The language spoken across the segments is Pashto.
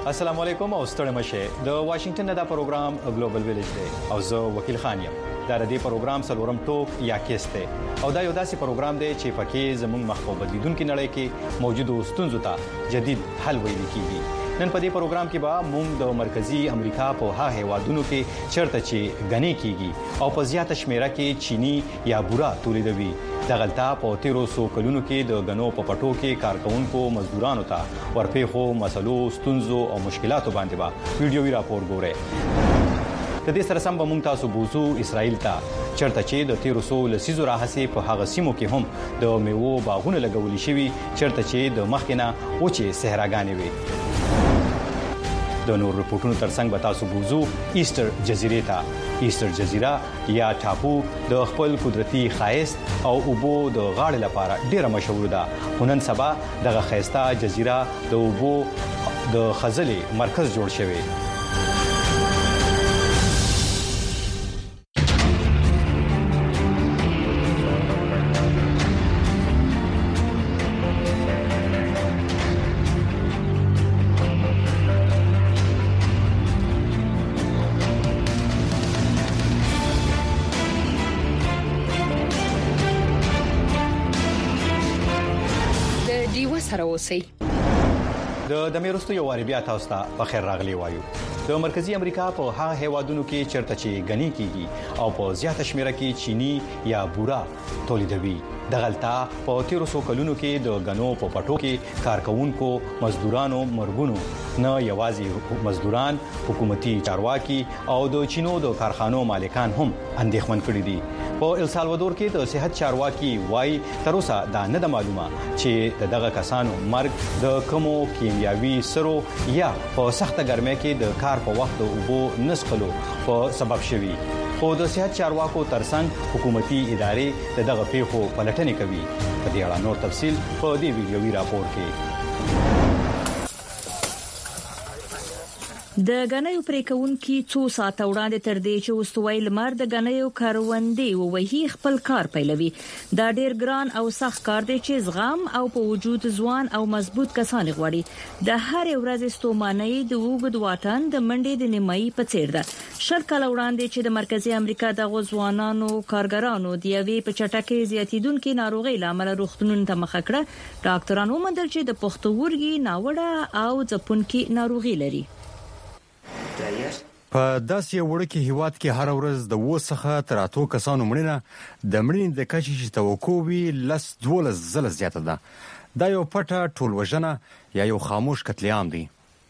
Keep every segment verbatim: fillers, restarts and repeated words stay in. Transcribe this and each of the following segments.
السلام علیکم او ستړي مشه د واشنگټن نه دا پروګرام ګلوبل ویلیج دی او زه وکیل خان یم دا د دې پروګرام سلورم ټوک یا کیسته او دا یو داسې پروګرام دی چې پکې زموږ مخکې بدلیدونکو نړۍ کې موجودو ستونزو ته جدید حل ویل کیږي. نن په دې پروګرام کې به موږ د مرکزی امریکا په ها هیوادونو کې چرته چې غني کیږي او په زیاته شمیره کې چینی یا بورا تولیدوي د غلطا په تیرو سو کلونو کې د غنو په پټو کې کارکونکو مزدورانو ته ورپېخو مسلو ستونزو او مشکلاتو باندې به ویډیوي راپور ګوري. د دې سره سم به موږ تاسو بوزو اسرائیل ته چرته چې د تیرو سو لسیزو راهسي په هغه سیمو کې هم د میوو باغونه لګولي شوی چرته چې د مخکنه اوچې صحراګانې وي. د نور رپورټونو ترڅنګ به تاسو بوزو ایستر جزیره ته ایستر جزیره یا ټاپو د خپل قدرتي خایست او اوبو د غاړې لپاره ډیره مشهور ده. نن سبا دغه خایسته جزیره د اوبو د خزلې مرکز جوړ شوی. د د میرستو یو واری بیا تاسو ته په خیر راغلی وایو. د مرکزی امریکا په هغه هیوادونو کې چرته چې غني کیږي او په زیاته شمیره کې چینی یا بورا تولیدوي د غلطا په تیرو سو کلونو کې د غنو په پټو کې کارکونکو مزدورانو مرګونو نه یوازې مزدوران حکومتي چارواکي او د چینو د کارخانو مالکان هم اندېښمن کړي دي. په ال سالوادور کې د صحت چارواکي وای تر اوسه دا نه د معلومه چې دغه کسانو مرګ د کومو کیمیاوي سرو یا په سخته ګرمۍ کې د کار په وخت د اوبو نسخلو په سبب شوی. خو د صحت چارواکو ترڅنګ حکومتي ادارې دغه پیښو پلټنې کوي. په دې اړه نور تفصيل په دې ویډیوي راپور کې. د غنیو پریکونکي څو ساعت وړاندې تر دې چې واستوي لمر د غنیو کاروندې ووهي خپل کار پیلوي. دا ډیر ګران او سخت کار دی چې زغم او په وجود ځوان او مضبوط کسان غواړي. د هر ورځ ستوماني د وګد واټن د منډې د نیمایي په څیر ده. شل کال وړاندې چې د مرکزی امریکا د غوځوانانو کارګرانو د یوې په چټکۍ زیاتیدونکو ناروغي لامل روغتونونو ته مخ کړه. ډاکټرانو مندل چې د پښتورګي ناوړه او ځپونکي ناروغي لري. په داسې وړکه هیواد کې هر ورځ د وسخه تر اتو کسانو مړینه د مړینې د کچې چې توقع وی لس دولس زله زیاته ده. دا یو پټه ټولوژنه یا یو خاموش قتل عام دی.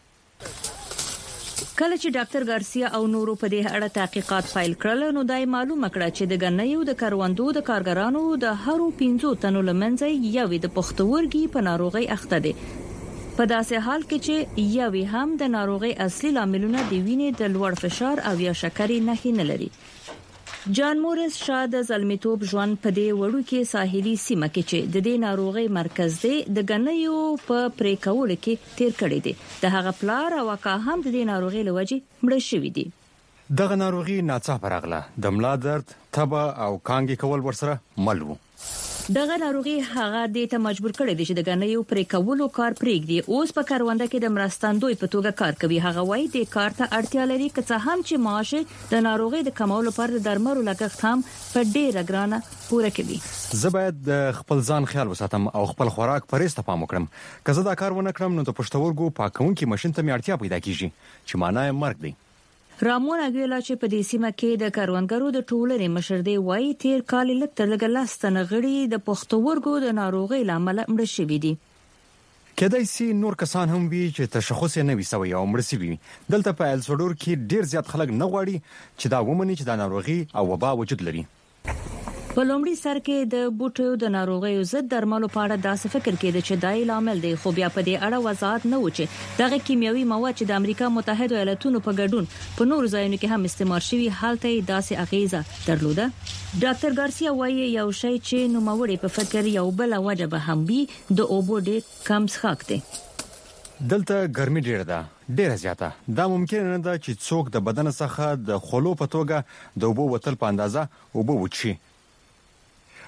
کله چې ډاکټر ګارسیا او نورو په دې اړه تحقیقات فایل کړل نو دای معلومه کړه چې د غنیو د کاروندو د کارګرانو د هرو پنځو تنو لمنځه یوې د پښتورګي په ناروغي اخته دي. په داسې حال کې چې یوې هم د ناروغي اصلي لاملونه د وینې د لوړ فشار او یا شکرې نه نه لري. جان مورس شاده زلمیتوب ژوند په دې وړو کې ساحلي سیمه کې چې د دې ناروغي مرکز دی د غنیو په پریکول کې تیر کړی دی. د هغه پلار او اکا هم د دې ناروغي لوجي مړ شوی دي. دغه ناروغي ناڅاپه راغله. د ملا درد، تبه او کانګې کول ورسره مل وو. دغه ناروغي هغه د ته مجبور کړی دی چې د غنیو پرې کولو کار پرېږدي. اوس په کارونده کې د مرستندوی په توګه کار کوي. هغه وایي د کار ته اړتیا لري که څه هم چې معاش د ناروغي د کمولو لپاره د درملو لګښت هم په ډیره ګرانه پوره کوي. زه باید د خپل ځان خیال وساتم او خپل خوراک پرېسته پام وکړم. که زه دا کار ونه کړم نو د پښتورګو پاکونکي ماشين ته مې اړتیا پیدا کیږي چې معنی یې مرګ دی. رامون اګویلا چې په دې سیمه کې د کاروانګرو د ټولنې مشر دی وایي تیر کال لږ تر لږه لاس تنغړي د پښتورګو د ناروغي لامل مړ شوي دي. کله چې نور کسان هم وی چې تشخص یې نه وي سوی او مړ شوي. دلته په ال سالوادور کې ډیر زیات خلک نه غواړي چې دا ومني چې دا ناروغي او وبا وجود لري. په لومړي سر کې د بوټو د ناروغیو ضد درملو په اړه داسې فکر کېده چې دای لامل دی. خو بیا په دې اړه وضاحت نه و چې دغه کیمیاوي مواد چې د امریکا متحده ایالاتونو په ګډون په نورو ځایونو کې هم استعمال شوي حالت یې داسې اغیزه درلوده. ډاکټر ګارسیا وایي یو شی چې نوموړی په فکر یو بل وجه به هم وي د اوبو ډېر کم څښاک دی. دلته ګرمي ډیره ده، ډیره زیاته. دا ممکن نه ده چې څوک د بدن څخه د خولو په توګه د اوبو وتل په اندازه اوبو وچی.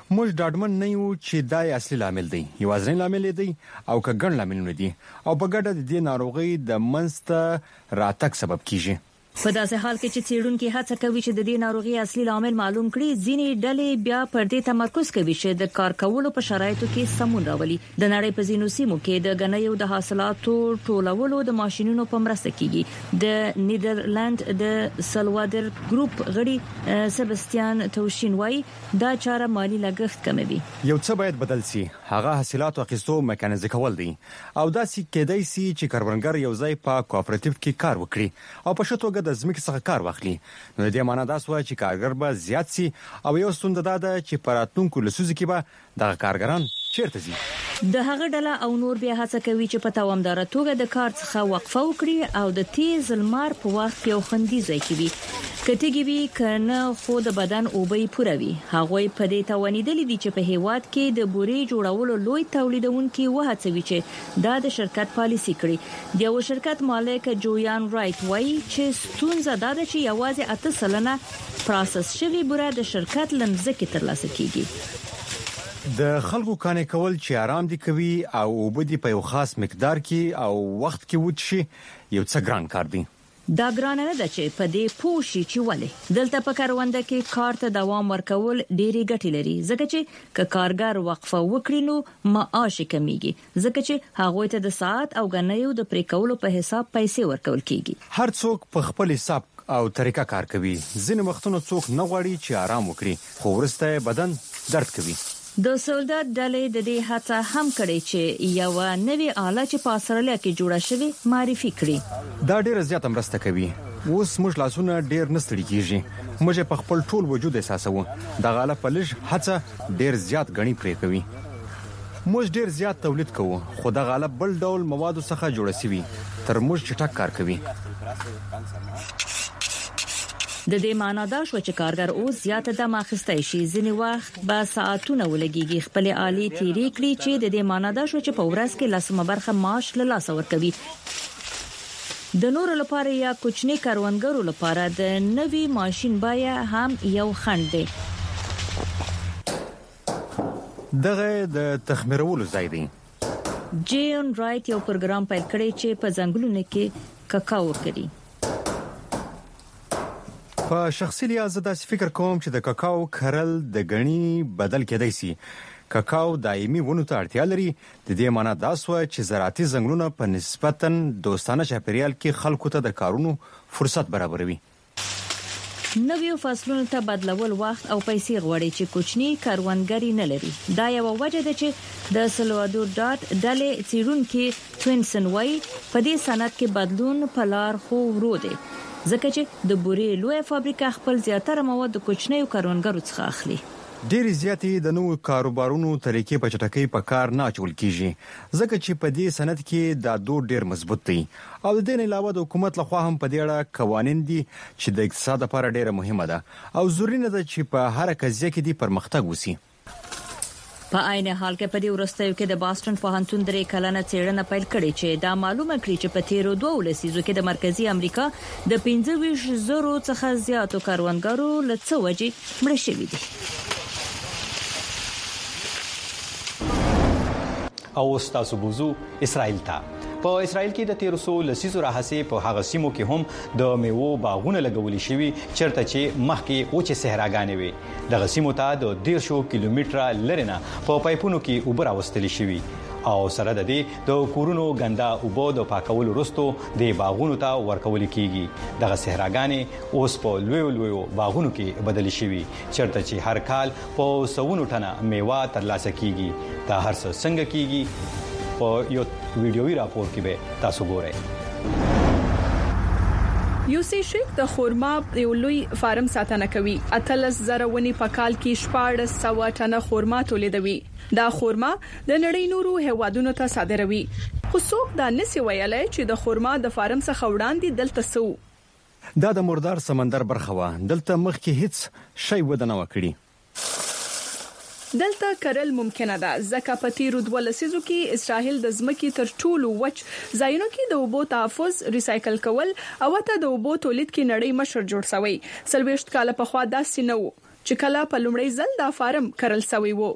موږ ډاډمن نه یو چې دا اصلي لامل دی یوازینی لامل دی او که ګڼ لاملونه دي او په ګډه د دې ناروغي د منځته راتګ سبب کیږي. په داسې حال کې چې څېړونکو هڅه کوي چې د دې ناروغي اصلي لامل معلوم کړي، ځینې ډلې بیا پر دې تمرکز کوي چې د کار کولو په شرایطو کې سمون راولي. د نړۍ په ځینو سیمو کې د غنیو د حاصلاتو ټولولو د ماشينونو په مرسته کیږي. د نیدرلند د سلوادر ګروپ غړي سبستیان توشین وای دا چاره مالی لګښت کموي. یو څه باید بدل شي، هغه حاصلاتو اخیستو میکانیزه کول دي او دا سې کېدای شي چې کاربنګر یو ځای په کوآپریټیو کې کار وکړي او په شتوګه د ځمکې څخه کار واخلي. نو د دې معنی دا سوه چې کارګر به زیات سي او یو ستونزه ده چې په راتلونکو لسیزو کې به دغه کارګران چیرته ځي. د هغه ډله او نور بیا هڅه کوي چې په دوامدار توګه د کار څخه وقفه وکړي او د تیز لمر په وخت یو خندي ځای کوي. کتهږي وی کنه خو د بدن اوبې پوروي. هغه په دې توانیدل دي چې په هیواد کې د بوري جوړولو لوی تولیدونکو وهڅوي چې دا د شرکت پالیسي کړي. د یو شرکت مالک جویان رایټ وایي چې ستونزه دا ده چې یوازې اته سلنه پروسس شوی بوره د شرکت لمزه ترلاسه کیږي. د خلکو کانې کول چې آرام دي کوي او وبدي په یو خاص مقدار کې او وخت کې وچی یو څه ګران کار دی. دا ګرانه نه ده چې په دې پوښي چې ولې دلته په کارونده کې کار ته دوام ورکول ډېری ګټې لري، ځکه چې ک کارګر وقفه وکړي نو معاش کمیږي، ځکه چې هغه ته د ساعت او غنیو د پرې کولو په حساب پیسې ورکول کیږي. هر څوک په خپل حساب او طریقه کار کوي. ځینې وختونه څوک نه غواړي چې آرام وکړي خو ورسته بدن درد کوي. د سولدات ډلې د دې هڅه هم کړې چې یو نوې آله چې په استرالیا کې جوړه شوې معرفي کړي. دا ډېر زیات مرسته کوي. اوس موږ لاسونه ډېر نستړي کیږي. موږ په خپل ټول وجود احساسوو. د غاله په لږ هڅه ډېر زیات غني پرې کوي. موږ ډېر زیات تولید کوو خو د غاله بل ډول موادو څخه جوړه شوی تر موږ چټک کار کوي. د دې معنا دا شو چې کارګر اوس زیاته د ماخستای شي، ځینی وخت به ساعتونه ولګيږي خپل آلي تیری کړی چې د دې معنا دا شو چې په ورځ کې لسمه برخه معاش له لاس ورکوي. د نور لپاره یا کوچنی کاروانګرو لپاره د نوي ماشين بیا هم یو خند دی. دغه د تخمیرولو ځای دی. جیون رایټ یو پروګرام پیل کړی چې په ځنګلونو کې کاکاو کوي. په شخصي لحاظ دا فکر کوم چې د کاکاو کرل د غني بدل کېدای شي. کاکاو دایمي ونو ته اړتیا لري. د دې معنی دا سوه چې زراعتي ځنګلونه په نسبتاً دوستانه چاپیریال کې خلکو ته د کارونو فرصت برابروي. نویو فصلونو ته بدلول وخت او پیسې غواړي چې کوچني کاروانګری نه لري. دا یو وجه ده چې د سلوادور ډاټ ډلې څیړونکو توینسن وای په دې صنعت کې بدلون په لار خو ورو دی، ځکه چې د بوري لوی فابریکه خپل زیاتره مواد د کوچنیو کاروانګرو څخه اخلي. ډېر زیاتې د نوو کاروبارونو طریقې په چټکۍ په کار نه اچول کیږي، ځکه چې په دې صنعت کې دا دود ډېر مضبوط دی او د دې علاوه د حکومت لخوا هم په دې اړه قوانین دي چې د اقتصاد لپاره ډېره مهمه ده او ضروري نه ده چې په هر قضیه کې د پرمختګ وسی. په عین حال کې په دې ورستیو کې د باستون پوهنتون درې کلنه څېړنه پیل کړې چې دا معلومه کړي چې په تیرو دوه لسیزو کې د مرکزی امریکا د پنځه ویشت زرو څخه زیاتو کاروانګرو له څه وجې مړه شوي دي. او تاسو بوزو اسرائیل ته. په اسرائیل کې د تیرو سو لسیزو راهسې په هغه سیمو کې هم د میوو باغونه لګولي شوي چرته چې مخکې اوچې صحراګانې وي. دغه سیمو ته د دیرشو کیلومتره لرې نه په پایپونو کې اوبه راوستل شوي او سره د دې د کورونو ګنده اوبه د پاکولو وروسته د باغونو ته ورکول کیږي. دغه صحراګانې اوس په لویو لویو باغونو کې بدل شوي چرته چې هر کال په سونو ټنه میوه ترلاسه کیږي. دا هر څه څنګه کیږي په یو ویډیوي راپور کې به تاسو ګورئ. یوسی شیک د خورما یو لوی فارم ساتنه کوي. اتلس زره ونی په کال کې شپاړس سوه ټنه خورما تولیدوي. دا خورما د نړۍ نورو هیوادونو ته صادروي. خو څوک دا نسی ویلای چې د خورما د فارم څخه وړاندې دلته سو. دا د مردار سمندر برخه و. دلته مخکې هیڅ شی ودانه وکړي. دلته کرل ممکنه ده ځکه په تیرو دوه لسیزو کې اسرائیل د ځمکې تر ټولو وچ ځایونو کې د اوبو تحفظ ریسایکل کول او ته د اوبو تولید کې نړۍ مشر جوړ شوی. سلويشت کال په خوا داسې نه و چې کله په لومړي ځل دا فارم کرل شوی وو.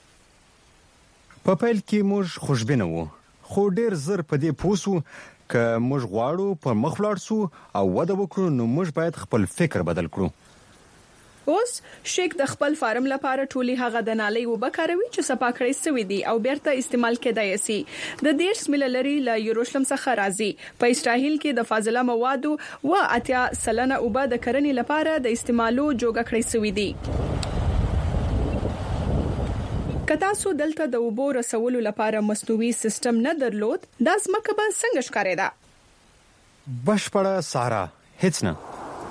په پیل کې موږ خوشبینه وو، خو ډیر زر په دې پوسو که موږ غواړو په مخ ولاړ سو او وده وکړو نو موږ باید خپل فکر بدل کړو. اوس شیک د خپل فارم لپاره ټولي هغه د نالي وبکاروي چې صفا کړی سوی دي او بیرته استعمال کېدای شي. د دیرش مللري له یروشلم څخه راځي. په اسرائیل کې د فاضله موادو و اتیا سلنه اوبه د کرنې لپاره د استعمالو جوګه کړی سوی دي. کتا سو دلته د اوبو رسولو لپاره مصنوعي سیستم نه درلود، دا ځمکه به څنګه ښکارېده؟ بشپړه سارا هیڅ نه.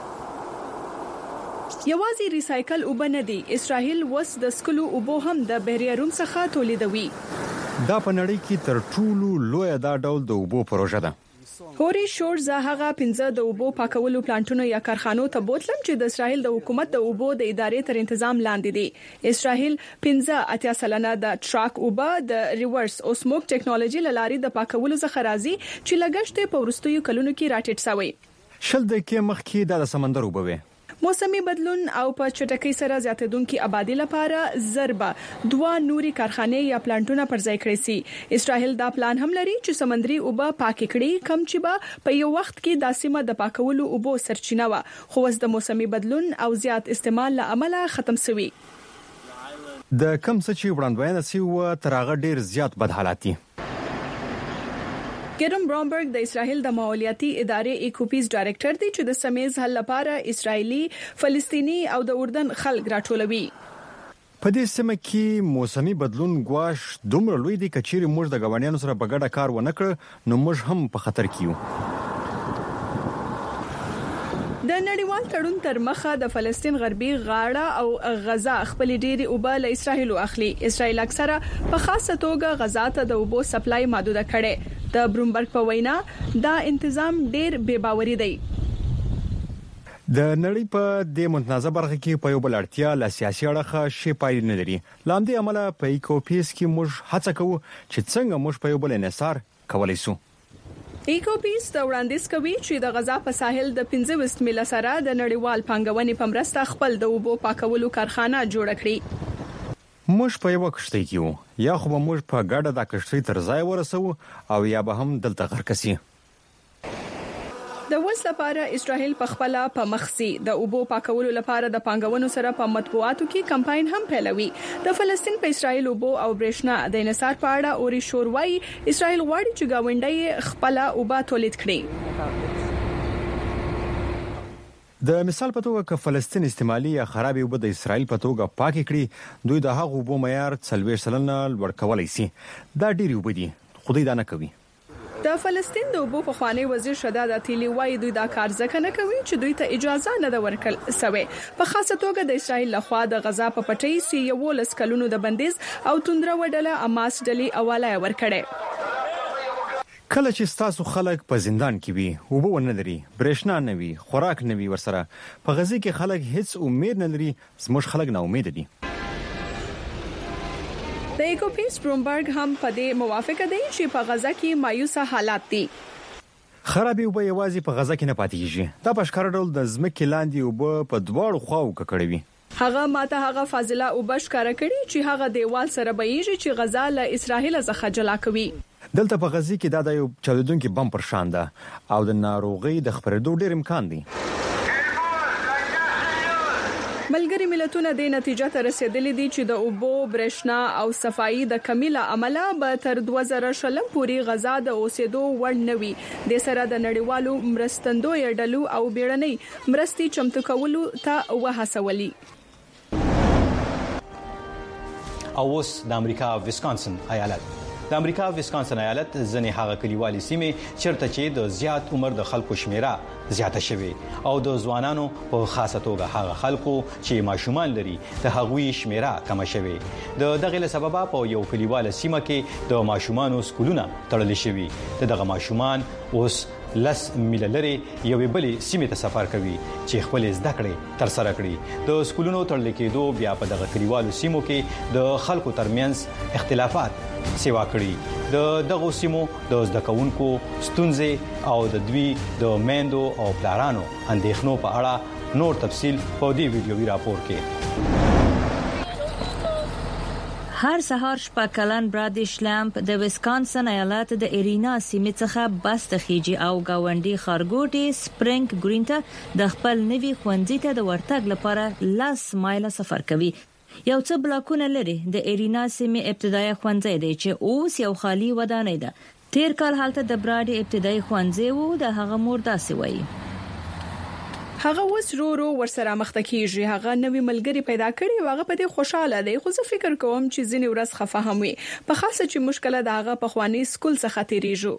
یوازې ریسایکل اوبه نه دي، اسرائیل وس د سکلو اوبو هم د بحیره روم څخه تولیدوي. دا په نړۍ کې تر ټولو لوی دا ډول د اوبو پروژه ده. هوري شورز هغه پنځه د اوبو پاکولو پلانټونو یا کارخانو ته بوتلم چې د اسرائیل د حکومت د اوبو د ادارې تر تنظیم لاندې دي. اسرائیل پنځه اتیا سلنه د ټراک اوبه د ریورس اوسموک ټیکنالوژي لاري د پاکولو څخه راځي چې لګښت په ورستیو کلونو کې راټیټ شوی. شل دقیقې مخکې د سمندر اوبه وي. موسمي بدلون او په چټکۍ سره زیاتېدونکو آبادی لپاره ضربه دوا نوري کارخانه یا پلانټونه پر ځای کړی سي. اسرائیل دا پلان هم لري چې سمندري اوبه پاک کړي، کم چې به په یو وخت کې د سیمه د پاکولو اوبو سرچینه و، خو اوس د موسمي بدلون او زیات استعمال له امله ختم شوی. د کم څه چې وړاندوینه سی و تر هغه ډیر زیات بد حالات دي. ګرم برامبرګ د اسرائیل د ماحولیاتي ادارې ایکوپیز ډایریکټر دی چې د سمیز حل لپاره اسرایلی، فلسطینی او د اردن خلک راټولوي. په دې سیمه کې موسمي بدلون غواش دومره لوی دی چې چیرې موږ د غوړیانو سره په ګډه کار ونه کړ نو موږ هم په خطر کې یو. د نړیوال تړون تر مخه د فلسطین غربي غاړه او غزا خپل ډيري اوبه له اسرائیل اخلي. اسرائیل اکثره په خاصه توګه غزا ته د اوبو سپلای محدود کړي. د برومبرګ په وینا دا تنظیم ډیر بے باوري دی. د نړۍ په د متنازع برخه کې په یو بل اړتیا له سیاسي اړخه شی پای نه لري. لاندې عمله په ایکوپیس کې موږ هڅه کوو چې څنګه موږ په یو بل انحصار کولای شو. ایکوپیس دا وړاندیز کوي چې د غزا په ساحل د پنځه ویشت میله سره د نړیوال پانګونې په مرسته خپل د اوبو پاکولو کارخانه جوړ کړي. موږ په یو کشتۍ کې یو، یا خو موږ په ګډه د کشتۍ تر ځای ورسو او یا به هم دلته غرق شي. د وس لپاره اسرائیل په خپل په مخسي د اوبو پاکولو لپاره د پانګونو سره په مطبوعاتو کې کمپاین هم پیلوي. د فلسطین په اسرائیل اوبو او برېښنا د انحصار په اړه اوري شوروي اسرائیل غواړي چې گاونډي خپل اوبه تولید کړي. د مثال په توګه که فلسطین استعمالي یا خرابې اوبه د اسرائیل په توګه پاک کړي دوی د هغو اوبو معیار څلوېښت سلنه لوړ کولای شي. دا ډېری اوبه دي، خو دوی دا نه کوي. د فلسطین د اوبو په خوانی وزیر شداد عتیلی وایي دوی دا کار ځکه نه کوي چې دوی ته اجازه نه ده ورکړل شوې. په خاصه توګه د اسرائیل لخوا د غزا په پټۍ سی یو لس کلونو د بندیز او توندره وډله اماس ډلې اواله ورکړي. کله چې تاسو خلک په زندان کې وي، اوبه ونه لري، برېښنا نه وي، خوراک نه وي، ورسره په غزا کې خلک هیڅ امید نه لري، زموږ خلک نه امید دي. د ایکوپیس برومبرګ هم په دې موافقه دی چې په غزا کې مایوسه حالات دي. خرابې اوبه یوازې په غزا کې نه پاتې کیږي. دا په ښکاره ډول د ځمکې لاندې اوبه په دواړو خواو ککړې وي. هغه ماته هغه فاضله اوبه ښکاره کړي چې هغه دیوال سره بهيږي چې غزا له اسرائیل څخه جلا کوي. دلته په غزا کې دا د یو چلودونکو بم پر شان ده او د ناروغي د خپرېدو ډېر امکان دی. ملګری ملتونه د نتیجې ته رسیدلي دي چې د اوبو، برېښنا او صفایي د کمی له امله به تر دوه زره شلم پورې غزا د اوسېدو وړ نه وي. د سره د نړیوالو مرستندوی ډلو او بیړنۍ مرستې چمتو کولو ته وهڅولي. او اوس د امریکا ویسکانسن ایالت د امریکا ویسکانسن ایالت ځنې هغه کلیوالي سیمې چیرته چې د زیات عمر د خلکو شمیره زیاته شوی او د ځوانانو په خاصه توګه هغه خلکو چې ماشومان لري د هغوی شمیره کم شوی. د دغه له سببه په یو کلیواله سیمه کې د ماشومانو سکولونه تړل شوي. دغه ماشومان اوس لس میله لري یوې بلې سیمې ته سفر کوي چې خپل زده کړې تر سره کړي. د سکولونو تړل کېدو بیا په دغه کلیوالو سیمو کې د خلکو ترمنځ اختلافات سیوا کړي. د دغه سیمو د زده کوونکو ستونزې او د دوی د میندو او پلارانو اندېښنو په اړه نور تفصیل په دې ویډیوي راپور کې هر سهار شپږ کلن برادي شلامپ د ویسکانسن ایالت د ارینا سیمې څخه بس ته خيجي او گاونډي خارګوټي سپرینګ گرین ته د خپل نوي خوندزي ته د ورتګ لپاره لاس مایله سفر کوي. یو څه بلاکونه لري د ارینا سیمې ابتدایي خوندزي دی چې اوس یو خالی ودانۍ ده. تیر کال حالت د برادي ابتدایي خوندزي وو د هغه مور داسې وایي. هغه وس رو رو ورسره مخته کیږي. هغه نوې ملګری پیدا کړي او هغه په دې خوشاله دی. خو زه فکر کوم چې ځینې ورځ خفه هم وي، په خاصه چې مشکله د هغه په خواني سکول څخه تیریږي.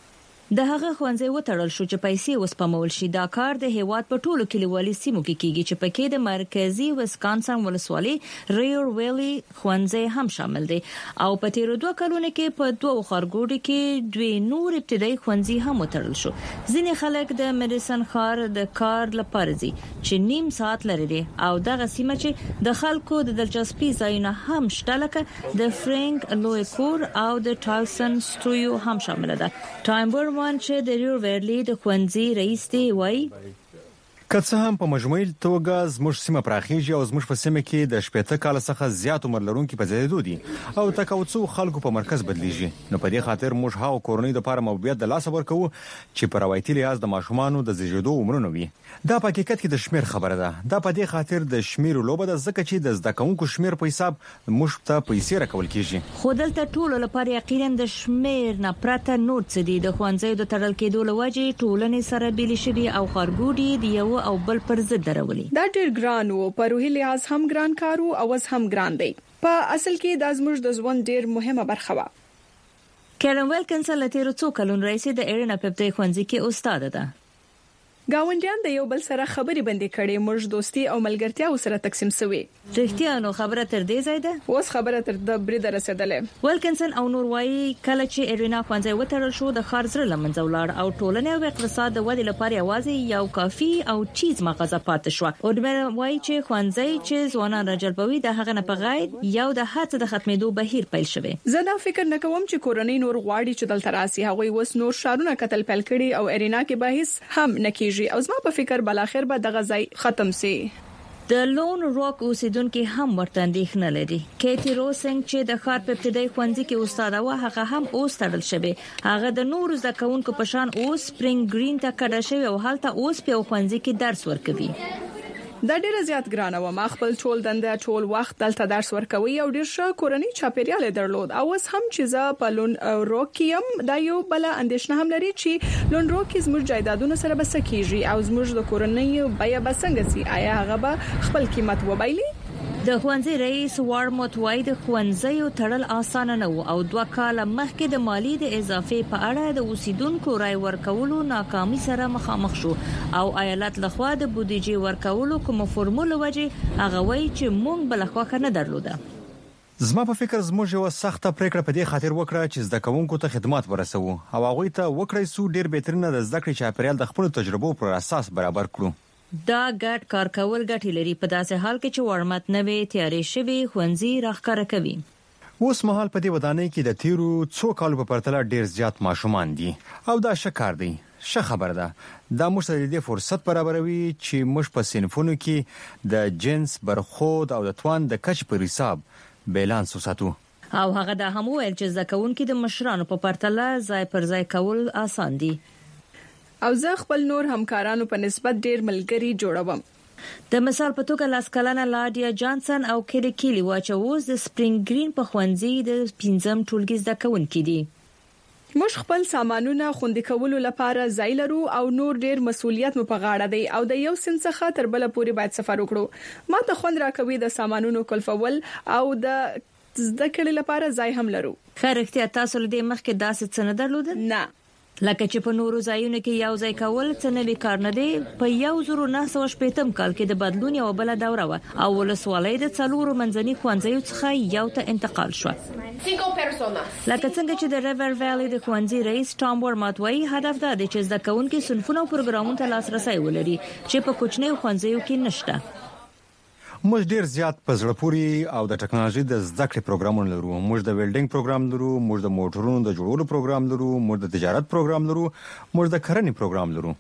د هغه خوانځي وټړل شو چې پیسې وسپمول شي. دا کار د هیواد په ټولو کلیوالي سیمو کې کیږي چې پکې د مرکزی ویسکانسن ولسوالۍ ریور ویلي خوانځي هم شامل دي او په تیر دوه کلونو کې په دوه خارګوډي کې دوی نور ابتدایي خوانځي هم وټړل شو. ځینې خلک د میډیسن خار د کار لپاره دي چې نیم ساعت لري دي او دغه سیمه چې د خلکو د دلچسپي ځایونه هم شته لکه د فرانک لوی کور او د ټالسن سټوډیو هم شامل ده. ټایمبر چې د ریور ویلي د خوندزي رئیس دی وایي که څه هم په مجموعي توګه زموږ سیمه پراخیږي او زموږ په سیمه کې د شپږ کال څخه زیات عمر لرونکي په زیاتېدو دي او تکاوڅو خلکو په مرکز بدلیږي، نو په دې خاطر موږ هاو کورنۍ د لپاره موبیت د لاس ورکو چې په روایتي لحاظ د ماشومانو د زیږیدو عمرونه وي. دا په حقیقت کې د شمیر خبره ده. دا په دې خاطر د شمیر لوبه ده ځکه چې د زده کوونکو شمیر په حساب موږ ته پیسې راکول کیږي. خو دلته ټول لپاره یقینا د شمیر نه پرته نوټ څه دي. د خوانځي د تړل کېدو لوجه ټولنې سره بیل شوي او خارګوډي دی یو او بل پر درولي. دا ډیر ګران وو، په روحي لحاظ هم ګران کارو او اوس هم ګران دی. په اصل کې د زموږ د ژوند ډیر مهمه برخه و. کیرن ویلکنسن لته څو کلون رئیس د ایرنا پپټي خوندزي کې استاد ده. گاونډیان د یو بل سره خبرې بندې کړي، موږ دوستي او ملګرتیا سره تقسیم شوې. رښتیا نو خبره تر دې ځای ده. اوس خبره تر د برید رسیدلې. ویلکنسن او نور وايي کله چې ایرنا خوانځي وټړل شو د خار زر لمنځه ولاړ او ټولنې او اقتصاد د ودې لپاره یوازې یو کافي او چیز مغازه پاتې شو. او د وايي چې خوانځي چې ځوانان راجلبوي د هغه نه په غیر یو د هڅه د ختمېدو بهیر پیل شوی. زه دا فکر نه کوم چې کورنۍ نور غواړي چې دلته راسي. هغه وس نور شارونه قتل پیل کړي او ایرنا کې بحث هم نکېږي او زما په فکر بل اخر به دغه ځای ختم سي. د لون راک اوسیدونکو هم ورته اندېښنه لري. کیټي روسنګ چې د خار په ابتدایي خوندزي کې استاد و هغه هم اوس تړل شوی. هغه د نور زده کوونکو په شان اوس سپرینګ گرین ته کډه شوی او حالت اوس په خوندزي کې درس ورکوي. دا ډیره زیات ګرانه و. ما خپل ټول دنده ټول وخت دلته درس ورکوي او ډیر ښه کورنۍ چاپیریال درلود. او اوس هم چې زه په لون روکیم دا یو بل اندېښنه هم لري چې لون روکیز موږ جایدادونو سره بس کیږي او زموږ د کورنۍ بیا بسنګ سي. آیا هغه به خپل قیمت وبایلي؟ د خوانځي رئیس وارموت وای د خوانځي تړل اسانه نه و او دوه کال مخکې د مالی د اضافه په اړه د اوسیدونکو رای ورکولو ناکامي سره مخامخ شو او ایالت لخوا د بودیجې ورکولو کوم فرموله وجه هغه وای چې مونږ بل خواخه نه درلوده. زما په فکر زموږ یو سخته پریکړه په دې خاطر وکړه چې زده کوونکو ته خدمات ورسوو او هغه ته وکړای سو ډیر بهترینه د زده کړې چاپیریال د خپل تجربو پر اساس برابر کړو. دا ګډ کار کول ګټې لري په داسې حال کې چې ورمت نوې تیارې شوی خوندزي راخکاره کوي. اوس مهال په دې ودانۍ کې د تیرو څو کالو په پرتله ډیر زیات ماشومان دي او دا شکار دی. ښه خبر ده. دا موږ ته د فرصت برابروي چې موږ په صنفونو کې د جنس برخود او د توان د کچ په حساب بیلانس وساتو. او هغه دا هم ویل چې ځکهونکو د مشرانو په پرتله ځای پر ځای کول آسان دي. او زه خپل نور همکارانو په نسبت ډیر ملګری جوړوم. د مثال په توګه لاس کلنه لادیا جانسن او کلی کلی واچوز د سپرینګ گرین په خوندزي د پنځم ټولګي زده کوونکي دي. موږ خپل سامانونه خوندي کولو لپاره ځای لرو او نور ډیر مسؤلیت مو په غاړه دی او د یو سن څخه تر بل پورې باید سفر وکړو. ما ته خوند راکوي د سامانونو کلفول او د زده کړې لپاره ځای هم لرو. خیر اختیار تاسو له دې مخکې داسې څه نه درلودل؟ نه. لکه چې په نورو ځایونو کې یو ځای کول څه نوی کار نه دی. په یو زرو نه سوه شپږم کال کې د بدلون یو بل دوره و او ولسوالۍ د څلورو منځني ښوونځیو څخه یو ته انتقال شو. لکه څنګه چې د ریور ویلي د ښوونځي رئیس ټام ورمات وایي هدف دا دی چې زده کوونکي صنفونه او پروګرامونو ته لاسرسي ولري چې په کوچنیو ښوونځیو کې نشته. موږ ډیر زیات په زړه پوري او د ټکنالوژي د زده کړې پروګرامونه لرو. موږ د ویلډینګ پروګرام لرو، موږ د موټرونو د جوړولو پروګرام لرو، موږ د تجارت پروګرام لرو، موږ د کرنې پروګرام لرو.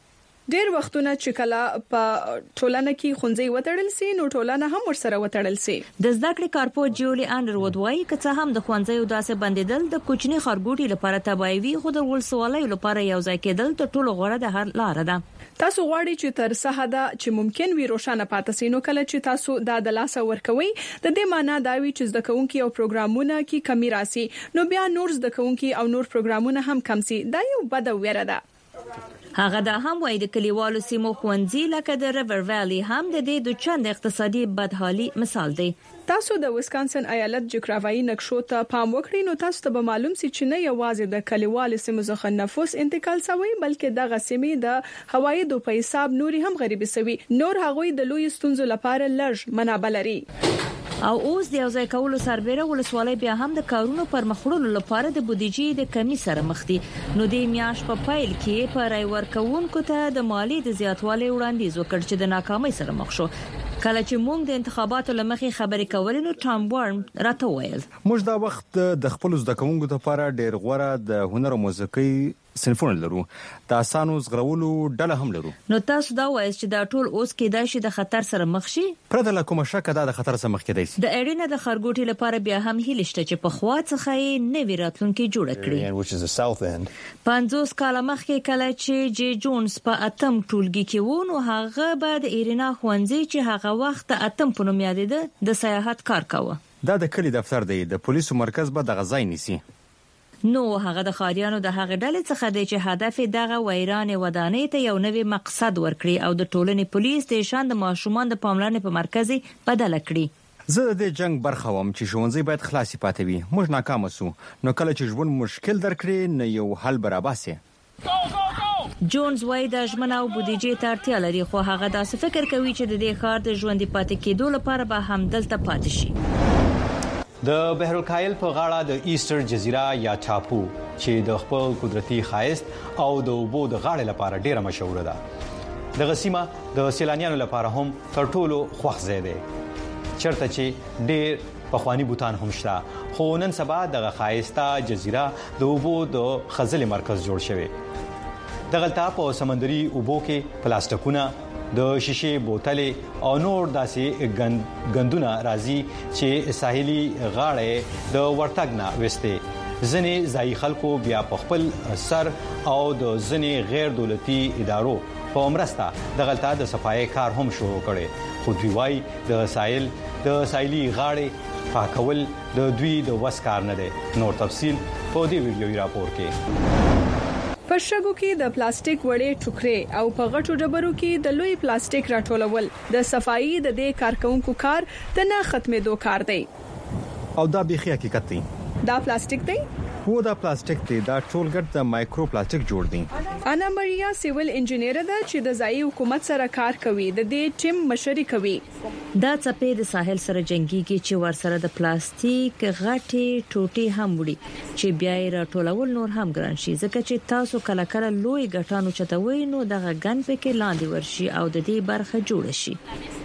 ډېر وختونه چې کله په ټولنه کې خونځي وتړل سي نو ټولنه هم ورسره وتړل سي. د زده کړې کارپو جولی انډروود وايي چې څه هم د خونځي داسې بندیدل د کوچني خارګوټي لپاره تبايوي خو د ولسوالۍ لپاره یو ځای کېدل ته ټولو غوړه د هر لار ده. تاسو غواړئ چې تر څه حد چې ممکن وي روښانه پاتې سي نو کله چې تاسو دا د لاس ورکوي د دې معنی دا وي چې زده کوونکي او پروګرامونه کې کمی راسي نو بیا نور زده کوونکي او نور پروګرامونه هم کم سي. دا یو بد ویره ده. هغه دا هم وایي د کلیوالو سیمو ښوونځي لکه د ریور ویلي هم د دې د چند اقتصادي بدحالي مثال دی. تاسو د ویسکانسن ایالت جغرافیایي نقشو ته پام وکړئ نو تاسو ته به معلوم سي چې نه یوازې د کلیوالو سیمو څخه نفوس انتقال شوی بلکې د غسیمې د هوایي د په حساب نوري هم غریبي شوی. نور هغوی د لوی ستونزو لپاره لږ منابع لري. او اوس د یوځای کولو سربېره ولسوالۍ بیا هم د کارونو پر مخړولو لپاره د بودیجې د کمی سره مخ دي. نو د میاش په پایل کې پر ای ورکوونکو ته د مالی د زیاتوالي وړاندیز وکړ چې د ناکامۍ سره مخ شو. کله چې موږ د انتخاباتو لمخې خبرې کولې نو ټام وارن راته ویل موږ دا وخت د خپل زده کوونکو لپاره ډېر غوړه د هنر او موسیقي صنفونه لرو. د اسانو زغرولو ډله هم لرو. نو تاسو دا وایي چې دا ټول اوس کې د شي د خطر سره مخ شي؟ پرته له کومه شک دا د خطر سره مخ کېدای شي. د اړینه د خارګوټي لپاره بیا هم هیله شته چې په خوا څخه یې نوی راتلونکي جوړ کړي. پنځوس کاله مخکې کله چې جی جونز په اتم ټولګي کې و نو هغه بعد ایرینا خوانځي چې هغه وخت اتم په نوم یادېده د سیاحت کار کاوه. دا د کلی دفتر دی. د پولیسو مرکز به د غزای نیسي. نو هغه د خاریانو د هغه ډلې څخه دی چې هدف دغه ویران ودانۍ ته یو نوی مقصد ورکړي او د ټولنې پولیس د شان د ماشومان د پاملرنې په مرکز بدل کړي. زه د جنگ برخه وم چې ښوونځي باید خلاصي پاتې وي. موږ ناکام شو نو کله چې ژوند مشکل درکړي نه یو حل براباسي. جونز وايي د ژمنه او بودیجې ته اړتیا لري خو هغه داسې فکر کوي چې د دې ښار د ژوند پاتې کېدو لپاره به هم دلته پاتې شي. د بحر الکاهل په غاړه د ایسټر جزیره یا ټاپو چې د خپل قدرتي ښایست او د اوبو د غاړې لپاره ډیره مشهوره ده. دغه سیمه د سیلانیانو لپاره هم تر ټولو خوښ ځای دی چېرته چې ډیر پخوانی بوتان هم شته. خو نن سبا دغه ښایسته جزیره د اوبو د خزلې مرکز جوړ شوی. دغلته په سمندري اوبو کې پلاستیکونه د شیشې بوتلې او نور داسې غندونه راځي چې ساحلي غاړې د ورتګ نه وسته. ځنې ځای خلکو بیا په خپل سر او د ځنې غیر دولتي ادارو په مرسته دغلته د صفایي کار هم شروع کړي. خو دوی وايي د ساحل د ساحلي غاړې پاکول د دوی د وس کار نه دی. نور تفصيل په دې ویډیوي راپور کې. په شګو کې د پلاستیک وړې ټوکرې او په غټو ډبرو کې د لوی پلاستیک راټولول د صفایي د دې کارکونکو کار د نه ختمېدو کار دی. او دا بيخي حقیقت دی. دا پلاستیک دی؟ هو دا پلاستیک دی. دا ټولګټ د مایکرو پلاستیک جوړ دي. انا ماریا سیول انجینیر ده چې د ځایي حکومت سره کار کوي. د دې ټیم مشري کوي. دا څپې د ساحل سره جنگيږي چې ور سره د پلاستیک غټي ټوټي هم وړي چې بیا یې راټولول نور هم ګران شي ځکه چې تاسو کله کله لوی غټانو چتوي نو دغه ګن پکې لاندې ورشي او د دې برخه جوړ شي.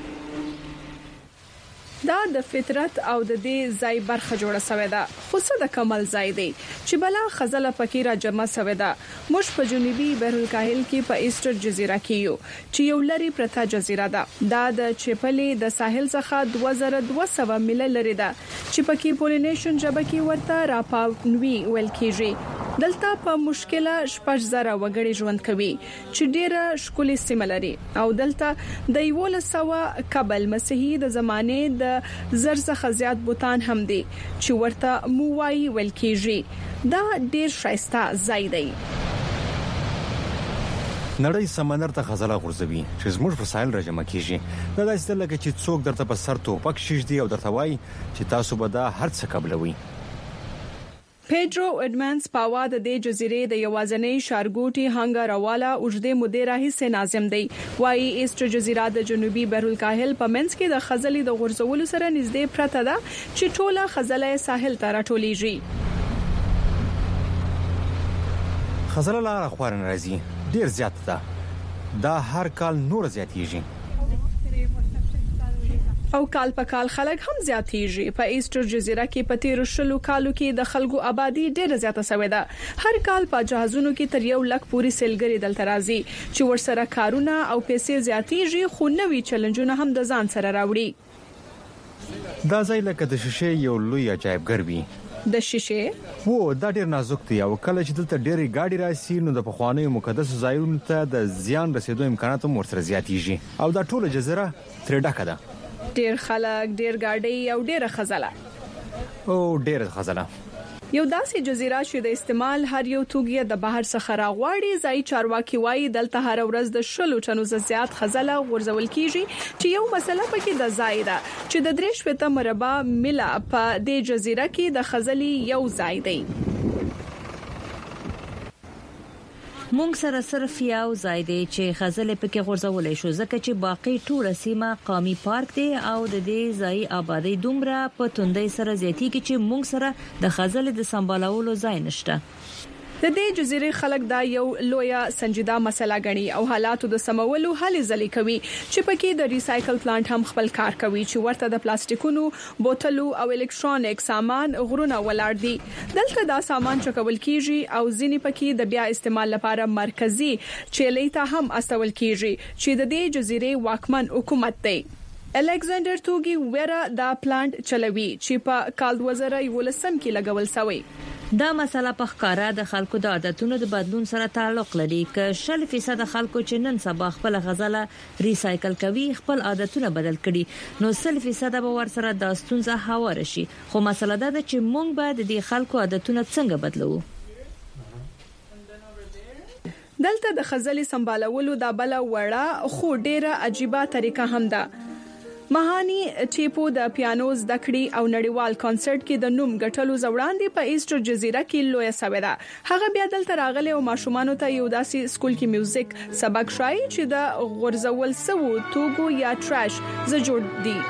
دا د فطرت او د دې ځای برخه جوړه شوې ده. خو څه د کمال ځای دی چې بلا خزله پکې را جمع شوې ده. موږ په جنوبي بحر الکاهل کې په ایسټر جزیره کې یو چې یو لري پرته جزیره ده. دا د چپلې د ساحل څخه دوه زره دوه سوه میله لري ده چې پکې پولینیشن ژبه کې ورته راپاونوي ویل کېږي. دلته په مشکله شپږ زره وګړي ژوند کوي چې ډیره ښکلي سیمه لري او دلته د یو لسوه قبل مسیحي د زمانه د زر څخه زیات بوتان هم دي چې ورته مووای ویل کېږي. دا ډیر ښایسته ځای دی. نړۍ سمندر ته خزله غورځوي چې زموږ په ساحل راجمع کیږي. دا داسې لکه چې څوک درته په سر توپک شیږدي او درته وایي چې تاسو به دا هر څه قبلوي. پیډرو اډمانز پاوا د دې جزیرې د یوازنۍ شارګوټي هنګاروالا اوږدې مودې راهیسې ناظم دی. وايي ایسټر جزیره د جنوبي بحر الکاهل په منځ کې د خزلې د غورځولو سره نږدې پرته ده چې ټوله خزله ساحل ته راټولېږي. خزله لاره خوارن راځي ډیر زیات ده. دا هر کال نور زیاتېږي. او کال په کال خلک هم زیاتېږي. په ایسټر جزیره کې په تیر شلو کالو کې د خلکو آبادی ډېره زیاته شوې ده. هر کال په جهازونو کې تر یو لک پورې سیلګري دلته راځي چې ورسره کارونه او پیسې زیاتېږي، خو نوي چیلنجونه هم د ځان سره راوړي. دا ځای لکه د شیشې یو لوی عجایبګر وي. د شیشې وو دا ډېر نازک دی او کله چې دلته ډېری ګاډي راشي نو د پخوانیو مقدسو ځایونو ته د زیان رسیدو امکانات هم ورسره زیاتېږي او دا ټوله جزیره ترې ډکه ده. ډېر خلک، ډېر ګاډي او ډېر خزله. او ډېر خزله. یو داسې جزیره چې د استعمال هر یو توګه د بهر څخه راغواړي. ځای چارواکي وایي دلته هر ورځ د شلو ټنو زیات خزله غورځول کیږي چې یو مسله پکې د ځای ده چې د درې شپږ مربع میله په دې جزیره کې د خزلي یو ځای دی. مونږ سره صرف یو ځای دی چې خزلې پکې غورځولې شو ځکه چې باقي ټول سیمه قومي پارک دی او د دې ځای آبادی دومره په توندۍ سره زیاتېږي چې مونږ سره د خزلې د سمبالولو ځای نشته. د دې جزیرې خلک دا یو لویه سنجیده مسله غني او حالاتو د سمولو هلې ځلې کوي چې پکې د ریسایکل پلانټ هم خپل کار کوي چې ورته د پلاستیکونو، بوتلو او الکترونیک سامان غرونه ولاړ دي. دلته دا سامان چکول کیږي او ځینې پکې د بیا استعمال لپاره مرکزی چیلې ته هم استول کیږي چې د دې جزیرې واکمن حکومت دی. الکساندر توګي ویرا دا پلانټ چلوي چې په کال دوه زره یولسم کې لګول شوی. دا مسله په ښکارا د خلکو د عادتونو د بدلون سره تعلق لري. که شل فیصد خلکو چې نن سبا خپل غزله ریسایکل کوي خپل عادتونه بدل کړي نو سل فیصد به ور سره د ستونزه هوار شي. خو مسله دا ده چې موږ به د دې خلکو عادتونه څنګه بدلو. دلته د خزلې سمبالولو د بل وړه خو ډیره عجیبه طریقه هم ده. مهانی ټیپو د پیانو زده کړې او نړیوال کنسرت کې د نوم ګټلو زوړاندې په ایسټر جزیره کې لوی سوي ده. هغه بیا دلته راغلي او ماشومان ته یو داسې سکول کې میوزیک سبق شای چې د غورځول سوو توګو یا ټراش ز جوړ دي.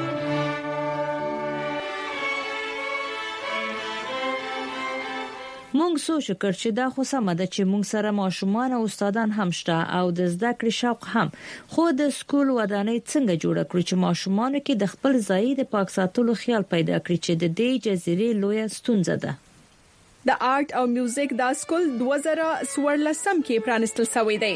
مونږ سوچ وکړ چې دا خو سم ده چې مونږ سره ماشومان او استادان هم شته او د زده کړې شوق هم، خو د سکول ودانۍ څنګه جوړ کړو چې ماشومان کې د خپل ځای د پاک ساتلو خیال پیدا کړي چې د دې جزیرې لویه ستونزه ده. د آرټ او میوزیک د سکول دوه زره څوارلسم کې پرانستل شوی دی.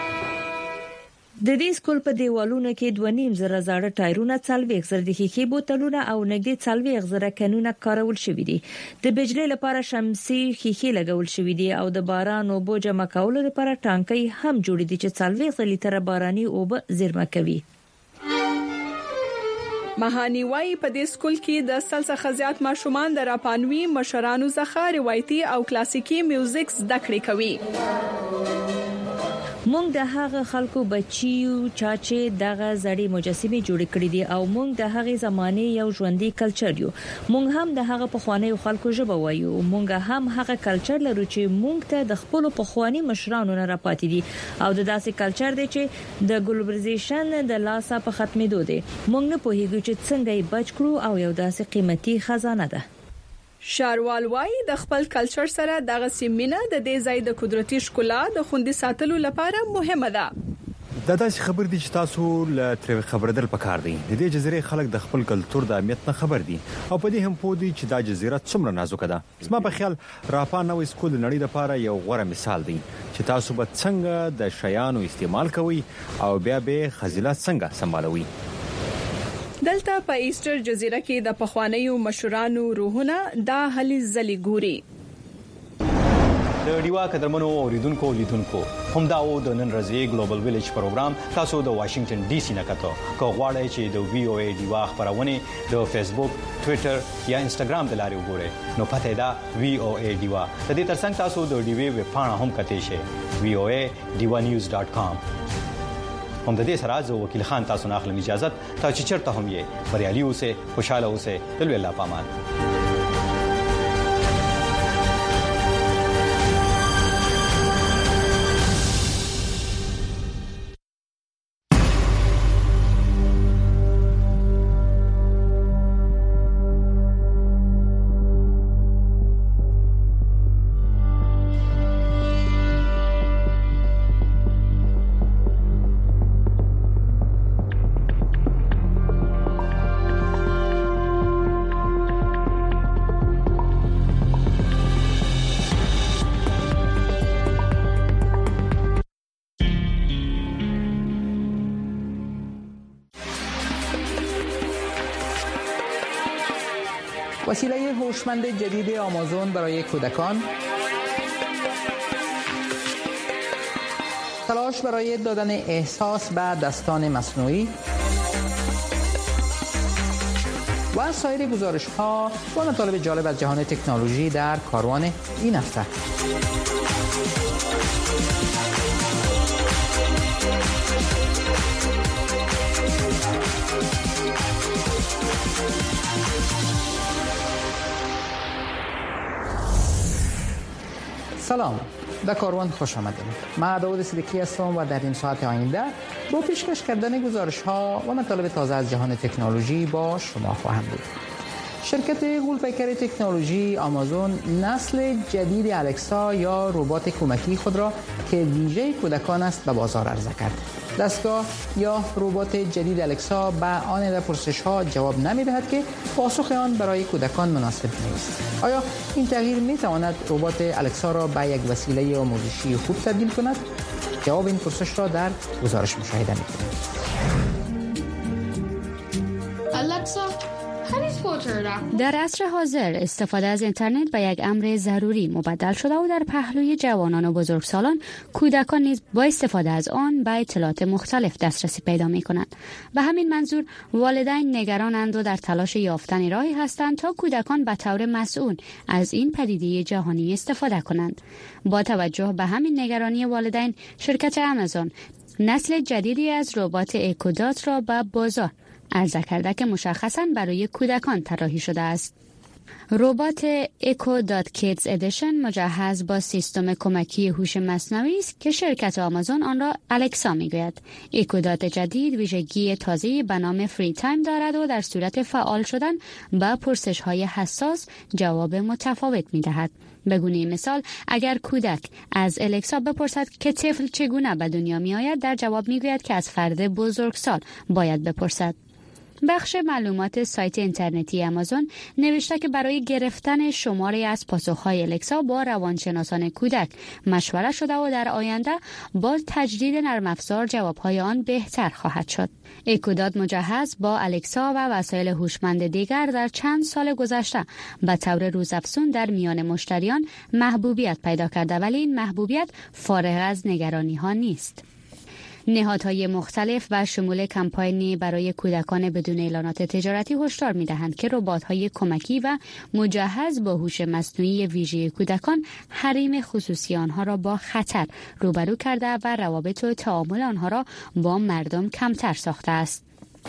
د دې سکول په دیوالونو کې دوه نیم زره زاړه ټایرونه، څلوېښت زره د ښیښې بوتلونه او نږدې څلوېښت زره کانونه کارول شوي دي. د بجلی لپاره شمسي ښیښې لګول شوي دي او د باران اوبو جمع کولو لپاره ټانکۍ هم جوړې دي چې څلوېښت لیټره باراني اوبه زیرمه کوي. مهانی وای په دې سکول کې د سل څخه زیات ماشومان د راپانوي مشرانو څخه روایتي او کلاسیکي میوزیک زده کړې کوي. مونږ د هغه خلکو بچیو چې دغه زړې مجسمه جوړ کړې دي او مونږ د هغه زمانه یو ژوندۍ کلچر یو. مونږ هم د هغه پخوانی خلکو ژبه وایو. مونږ هم هغه کلچر لرو چې مونږ ته د خپل پخوانی مشرانو نه راپاتې دي او د داسې کلچر دی چې د ګلوبلایزیشن د لاسه په ختمېدو دی. مونږ نه پوهیږو چې څنګه یې بچ کړو او یو داسې قیمتي خزانه ده. شاروال وای د خپل کلچر سره دغه سیمینه د دې ځای د قدرتي ښکلا د خوندي ساتلو لپاره مهمه ده. دا داسې خبر دي چې تاسو له تر خبردل پکار دي. د دې جزیرې خلک د خپل کلچر د اهمیت نه خبر دي او په دې هم پوه دي چې دا جزیره څومره نازک ده. زما په خیال راپا نوې سکول د نړۍ لپاره یو غوره مثال دی چې تاسو به څنګه د شیانو استعمال کوئ او بیا به خزیله څنګه سمبالوي. دلته په ایسټر جزیره کې د پخوانیو مشرانو روحونه دا هلي ځلې ګوري. د ډیوا قدرمنو اوریدونکو لیدونکو هم دا و د نن ورځې ګلوبل ویلیج پروګرام تاسو د واشنگټن ډي سي نه کتو. کو غواړئ چې د وی او ای ډیوا خبرونه د فیسبوک، ټوئیټر یا انستګرام د لارې وګورئ نو پته دا وی او ای ډیوا. د دې ترڅنګ تاسو د ډیوی ویب پاڼه هم کتئ شئ وی او ای ډیوا نیوز ډاټ کام. هم د دې سره زه وکیل خان تاسو نه اخلم اجازه ته چې چرته هم یې بریالي اوسئ، خوشاله اوسئ، د لوی الله پامان. وسیله هوشمند جدید آمازون برای کودکان، تلاش برای دادن احساس به دستان مصنوعی و سایر گزارش‌ها و مطالب جالب از جهان تکنولوژی در کاروان این هفته. سلام، به کاروان خوش آمدید. من داود صدیقی هستم و در این ساعت آینده با پیشکش کردن گزارش‌ها و مطالب تازه از جهان تکنولوژی با شما خواهم بود. شرکت غول‌پیکر تکنولوژی آمازون نسل جدید الکسا یا ربات کمکی خود را که ویژه کودکان است به بازار عرضه کرد. دستگاه یا ربات جدید الکسا به آن پرسش‌ها جواب نمی‌دهد که پاسخ آن برای کودکان مناسب نیست. آیا این تغییر می‌تواند ربات الکسا را به یک وسیله آموزشی خوب تبدیل کند؟ جواب این پرسش را در گزارش مشاهده می‌کنیم. الکسا در عصر حاضر استفاده از اینترنت به یک امر ضروری مبدل شده و در پهلوی جوانان و بزرگسالان کودکان نیز با استفاده از آن به اطلاعات مختلف دسترسی پیدا می کنند. به همین منظور والدین نگرانند و در تلاش یافتن راهی هستند تا کودکان به طور مسئول از این پدیده جهانی استفاده کنند. با توجه به همین نگرانی والدین، شرکت آمازون نسل جدیدی از ربات اکودات را به بازار عرضه کرده که مشخصاً برای کودکان طراحی شده است. ربات اکو دات کیدز ادیشن مجهز با سیستم کمکی هوش مصنوعی است که شرکت آمازون آن را الکسا میگوید. اکو دات جدید ویژگی تازه‌ای به نام فری تایم دارد و در صورت فعال شدن به پرسش‌های حساس جواب متفاوت می‌دهد. به گونه مثال، اگر کودک از الکسا بپرسد که طفل چگونه به دنیا می‌آید، در جواب می‌گوید که از فرد بزرگسال باید بپرسد. بخش معلومات سایت اینترنتی آمازون نوشته که برای گرفتن شماره از پاسخ‌های الکسا با روانشناسان کودک مشوره شده و در آینده با تجدید نرم افزار جواب‌های آن بهتر خواهد شد. اکودات مجهز با الکسا و وسایل هوشمند دیگر در چند سال گذشته به طور روزافزون در میان مشتریان محبوبیت پیدا کرده، ولی این محبوبیت فارغ از نگرانی‌ها نیست. نهادهای مختلف و شمول کمپاینی برای کودکان بدون اعلانات تجارتی هشدار می‌دهند که ربات‌های کمکی و مجهز با هوش مصنوعی ویژه کودکان حریم خصوصی آنها را با خطر روبرو کرده و روابط و تعامل آنها را با مردم کمتر ساخته است.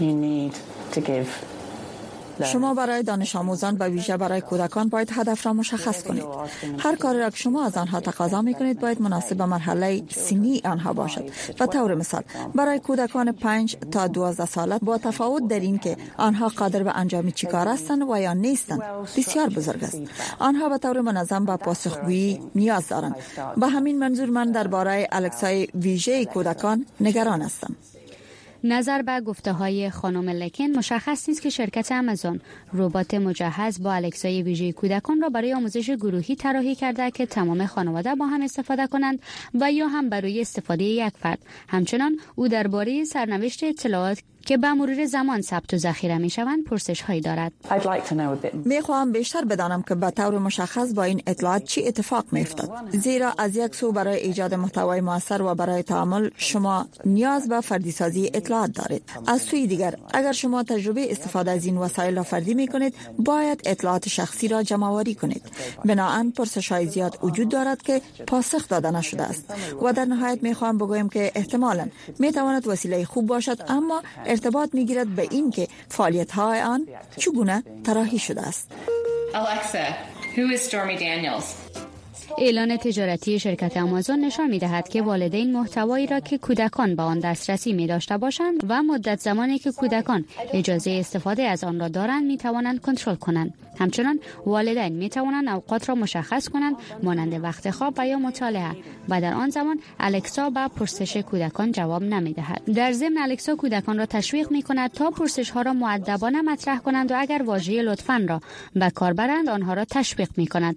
شما برای دانش آموزان و ویژه برای کودکان باید هدف را مشخص کنید. هر کاری را که شما از آنها تقاضا می‌کنید باید مناسب به مرحله سنی آنها باشد. به طور مثال، برای کودکان پنج تا دوازده ساله با تفاوت در این که آنها قادر به انجام چی کار هستند و یا نیستند بسیار بزرگ است. آنها به طور منظم به پاسخگویی نیاز دارند. به همین منظور من درباره الکسای ویژه کودکان نگران هستم. نظر به گفته‌های خانم لکن مشخص نیست که شرکت آمازون ربات مجهز با الکسای ویژه کودکان را برای آموزش گروهی طراحی کرده که تمام خانواده با هم استفاده کنند و یا هم برای استفاده یک فرد. همچنان او درباره سرنوشت اطلاعات که به مرور زمان ثبت و ذخیره می‌شوند پرسش‌هایی دارد. می‌خواهم بیشتر بدانم که به طور مشخص با این اطلاعات چی اتفاق می‌افتد. زیرا از یک سو برای ایجاد محتوای موثر و برای تعامل شما نیاز به فردی‌سازی اطلاعات دارید. از سوی دیگر اگر شما تجربه استفاده از این وسایل را فردی می‌کنید، باید اطلاعات شخصی را جمع‌آوری کنید. بنابراین پرسش‌های زیاد وجود دارد که پاسخ داده نشده است. و در نهایت می‌خواهم بگویم که احتمالاً می‌تواند وسیله خوب باشد، اما ارتباط میگیرد به این که فعالیت‌های آن چگونه طراحی شده است. Alexa, who is Stormy Daniels? اعلان تجارتی شرکت آمازون نشان می‌دهد که والدین محتوایی را که کودکان به آن دسترسی می‌داشته باشند و مدت زمانی که کودکان اجازه استفاده از آن را دارند می‌توانند کنترل کنند. همچنین والدین می‌توانند اوقات را مشخص کنند مانند وقت خواب و یا مطالعه و در آن زمان الکسا به پرسش کودکان جواب نمی‌دهد. در ضمن الکسا کودکان را تشویق می‌کند تا پرسش‌ها را مؤدبانه مطرح کنند و اگر واژه لطفاً را به کار برند آنها را تشویق می‌کند.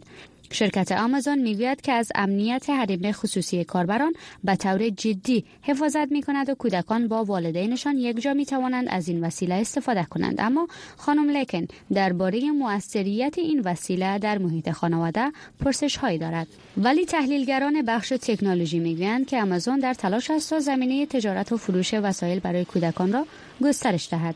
شرکت آمازون میگوید که از امنیت حریم خصوصی کاربران به طور جدی حفاظت میکند و کودکان با والدینشان یک جا میتوانند از این وسیله استفاده کنند. اما خانم لیکن درباره مؤثریت این وسیله در محیط خانواده پرسش هایی دارد. ولی تحلیلگران بخش تکنولوژی میگویند که آمازون در تلاش است تا زمینه تجارت و فروش وسایل برای کودکان را گسترش دهد.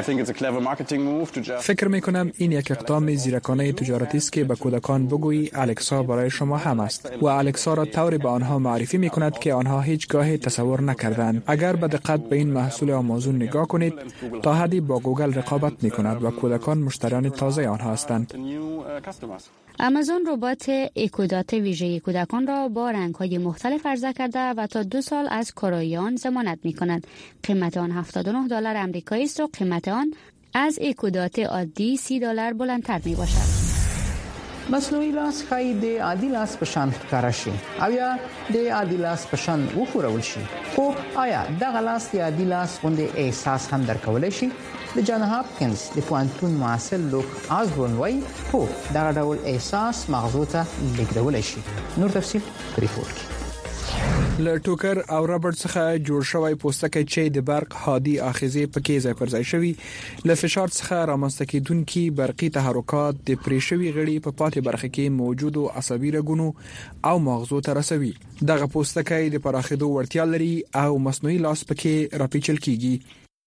فکر میکنم این یک اقدام زیرکانه تجارتی است که به کودکان بگویی الکسا برای شما هم است و الکسا را طوری به آنها معرفی میکند که آنها هیچگاه تصور نکردند. اگر به دقت به این محصول آمازون نگاه کنید، تا حدی با گوگل رقابت میکند و کودکان مشتریان تازه آنها هستند. آمازون ربات ایکودات ویژه کودکان را با رنگ‌های مختلف عرضه کرده و تا دو سال از کارایی آن ضمانت می‌کند. قیمت آن هفتاد و نه دلار آمریکایی است و قیمت آن از ایکودات عادی سی دلار بلندتر میباشد. مصنوعي لاس ښایي د عادي لاس په شان ښکاره شي او یا د عادي لاس په شان وښورول شي، خو آیا دغه لاس د عادي لاس غوندې احساس هم درکولی شي؟ د جان هاپکینز د پوهنتون محصل لوک آزبورن وایي هو دغه ډول احساس مغزو ته لیږدولی شي. نور تفصیل په ریپورټ کې. له ټوکر او ربړ څخه جوړ شوی پوستکی چې د برق هادي آخذې پکې ځای پر ځای شوی، له فشار څخه رامنځته کېدونکي برقي تحرکات د پرې شوی غړي په پاتې برخه کې موجودو عصبي رګونو او مغزو ته رسوي. دغه پوستکی د پراخېدو وړتیا لري او مصنوعي لاس پکې راپیچل کیږي.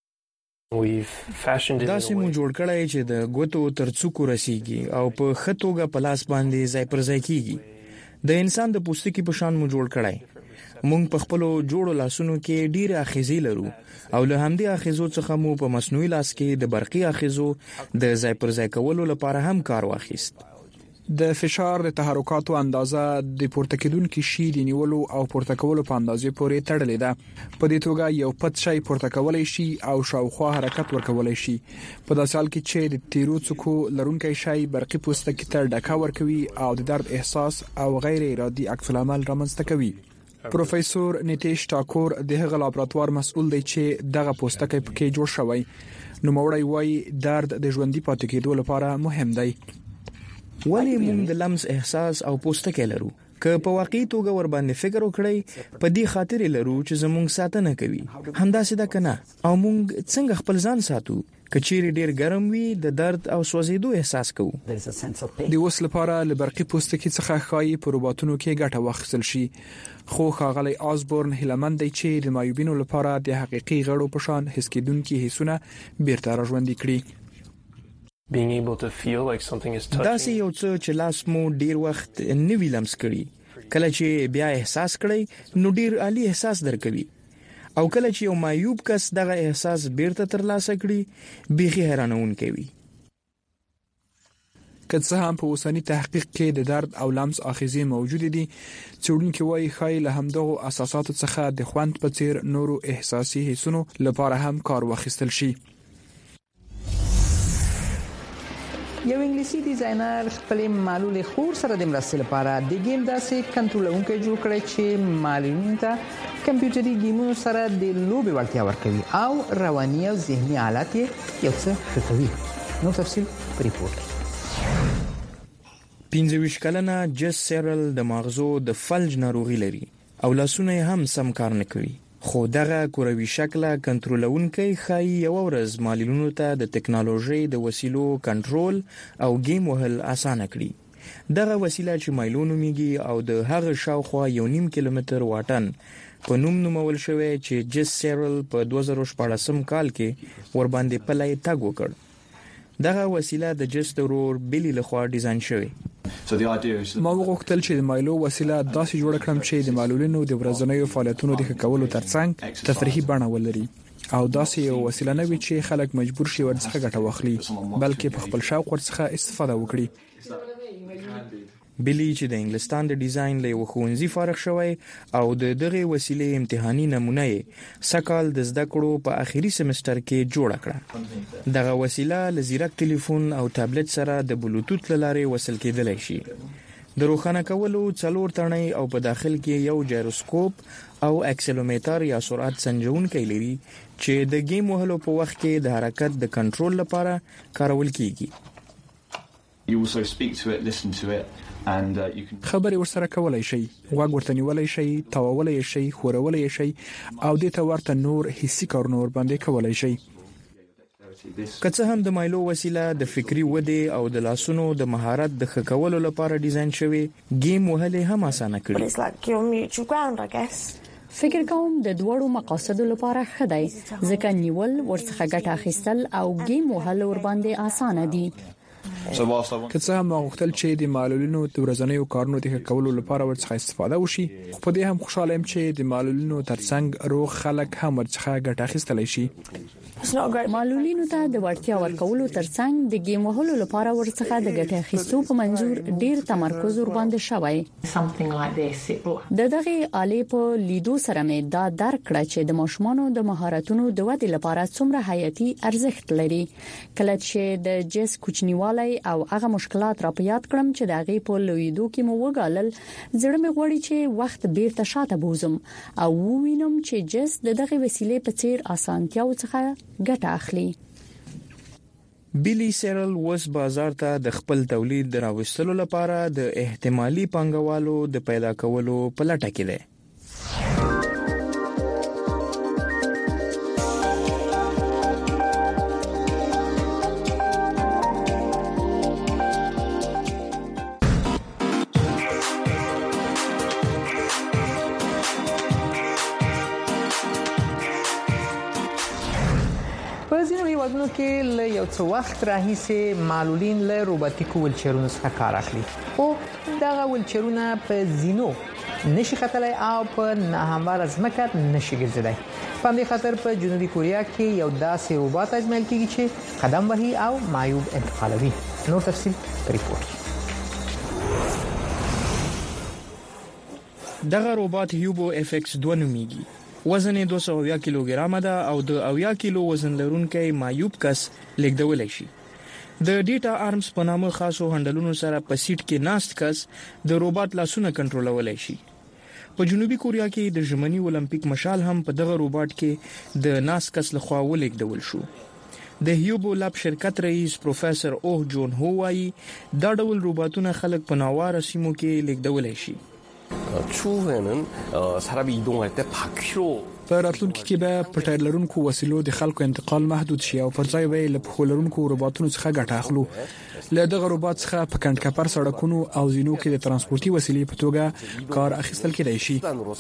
داسې مو جوړ کړی چې د ګوتو تر څوکو رسیږي او په خټوګه پلاس باندې ځای پر ځای کیږي. د انسان د پوستکي په شان مو جوړ کړی. مونږ په خپل جوړو لاسونو کې ډیره اخیزې لرو او له همدې اخیزو څخه مو په مصنوعي لاس کې د برقي اخیزو د ځای پر ځای کولو لپاره هم کار واخیست. د فشار د تحرکاتو اندازه د پورته کېدونکي شی د نیولو او پورته کولو په اندازې پورې تړلې ده. په دې توګه یو پټ شی پورته کولای شي او شاوخوا حرکت ورکولای شي. په داسې حال کې چې د تیرو څوکو لرونکي شی برقي پوستکي ته ډکا ورکوي او د درد احساس او غیر ارادي عکس العمل رامنځته کوي. پروفیسور نیتیش ټاکور د هغه لابراتوار مسؤل دی چې دغه پوستکی پکې جوړ شوی. نوموړی وایي درد د ژوندۍ پاتې کېدو لپاره مهم دی. ولی مونږ د لمس احساس او پوستکی لرو. که په واقعي توګه ور باندې فکر وکړئ، په دې خاطر لرو چې زموږ ساتنه کوي. همداسې ده کنه؟ او مونږ څنګه خپل ځان ساتو؟ کچېری ډیر ګرم وي د درد او سوځېدو احساس کوو. د اوس لپاره له برقي پوستکي څخه ښایي په روباتونو کې ګټه واخیستل شي، خو ښاغلی آزبورن هیلهمند دی چې د معیوبینو لپاره د حقیقي غړو په شان حس کېدونکي حسونه بیرته راژوندي کړي. داسې یو څه چې لاس مو ډیر وخت نه وی لمس کړي، کله چې بیا احساس کړئ نو ډیر عالی احساس درکوي. او کله چې یو معیوب کس دغه احساس بیرته ترلاسه کړي، بیخي حیرانونکی وي. که څه هم په اوسنی تحقیق کې د درد او لمس آخذې موجود دي، څېړونکي وایي ښایي له همدغو اساساتو څخه د خوند په څیر نورو احساسي حسونو لپاره هم کار واخیستل شي. یو انګلیسي ډیزاینر خپل معلول خور سره د مرستې لپاره د گیم داسې کنټرولونکی جوړ کړی چې معلولینو ته کمپیوټري گیمونو سره د لوبې وړتیا ورکوي او رواني او ذهني حالت یې یو څه ښه کوي. نو تفصیل په ریپورټ کې. پنځه ویشت کلنه جس سیرل د مغزو د فلج ناروغي لري او لاسونه هم سم کار نه کوي. خو دغه کوروي شکله کنټرولونکی ښایي یو ورځ معلولینو ته د ټکنالوژي د وسیلو کنټرول او گیم وهل اسانه کړي. دغه وسیله چې مایلونو میږي او د هغه شاوخوا یو نیم کیلومتر واټن په نوم نومول شوی چې جس سیرل په دوه زره شپاړسم کال کې ور باندې پلي تاګ وکړ. دغه وسیله د جس د ورور بلی لخوا ډیزاین شوی. ما وغوښتل چې د مایلو وسیله داسې جوړ کړم چې د معلولینو د ورځنیو فعالیتونو د ښه کولو ترڅنګ تفریحي بڼه ولري او داسې یو وسیله نه وي چې خلک مجبور شي ورڅخه ګټه واخلي، بلکې په خپل شوق ورڅخه استفاده وکړي. بلی چې د انګلستان د ډیزاین له یو ښوونځي فارغ شوی او د دغه وسیلې امتحاني نمونه یې سکهال د زده کړو په اخیری سمستر کې جوړ کړه. دغه وسیله له زیرک ټلیفون او ټابلیټ سره د بلوتوث لارې وصل کېدلی شي. د روښانه کولو څلور تڼۍ او په داخل کې یو جایروسکوپ او اکسلومیټر یا سرعت سنجونکی لري چې د گیم وهلو په وخت کې د حرکت د کنټرول لپاره کارول کیږي. You also speak to it, listen to it. And, uh, you can... خبري ورسره کولای شي غوږ ورته نیولای شي تاوولای شي خورولای شي او د ته ورته نور حسي کارونه ور باندې کولای شي. که څه هم د مایلو وسیله د فکری ودې او د لاسونو د مهارت د ښه کولو لپاره ډیزاین شوی، گیم وهلې هم اسانه کړي. فکر کوم د دوړو مقاصدو لپاره ښه دی ځکه نیول ورڅخه ګټه اخیستل او گیم وهل ور باندې اسانه دي. که څه هم غوښتل چې د معلولینو د ورځنیو کارونو د ښه کولو لپاره ورڅخه استفاده وشي، په دې هم خوشاله یم چې د معلولینو ترڅنګ روغ خلک هم ورڅخه ګټه اخیستلی شي. معلولینو ته د وړتیا ورکولو ترڅنګ د گیم وهلو لپاره ورڅخه د ګټه اخیستو په منظور ډیر تمرکز ور باندې شوی. د دغه آلې په لیدو سره مې دا درک کړه چې د ماشومانو د مهارتونو د ودې لپاره څومره حیاتي ارزښت لري. کله چې د جس کوچنیوالی او هغه مشکلات را په یاد کړم چې د هغه په لویدو کې مو وګالل، زړه مې غوړي چې وخت بیرته شاته بوزم او وینم چې جس د دغه وسیلې په څیر اسانتیاو څخه ګټه اخلي. بیلی سیرل وس بازار ته د خپل تولید راوستلو لپاره د احتمالي پانګوالو د پیدا کولو په لټه کې دی. ودونو کې له یو څو وخت راهیسې معلولین له روباتیکو ولچرونو څخه کار اخلي. او دغه ولچرونه په زینو نشي ختلای او په ناهمواره ځمکه نشي ګرځیدای. په دې خاطر په جنوبي کوریا کې یو داسې روباټ ازمایل کیږي چې قدم وهي او معیوب انتقالوي. نور تفصیل په ریپورت. دغه روباټ هیوبو اف ایکس دوه نومیږي. وزن یې دوه سوه اویا کیلوګرامه ده او د اویا کیلو وزن لرونکي معیوب کس لیږدولی شي. د ډیټا آرمز په نامه خاصو هندلونو سره په سیټ کې ناست کس د روباټ لاسونه کنټرولولای شي. په جنوبي کوریا کې د ژمني اولمپیک مشال هم په دغه روباټ کې د ناست کس لخوا ولیږدول شو. د هیوبو لاب شرکت رئیس پروفیسور اوه جون هو وايي دا ډول روباټونه خلک په ناواره سیمو کې لیږدولای شي. 추후에는 사람이 이동할 때 바퀴로 په راتلونکي کې به په ټایر لرونکو وسیلو د خلکو انتقال محدود شي او پر ځای به له پښو لرونکو روباټونو څخه ګټه اخلو. له دغه روباټ څخه په کندکپر سړکونو او زینو کې د ترانسپورتي وسیلې په توګه کار اخیستل کېدای شي.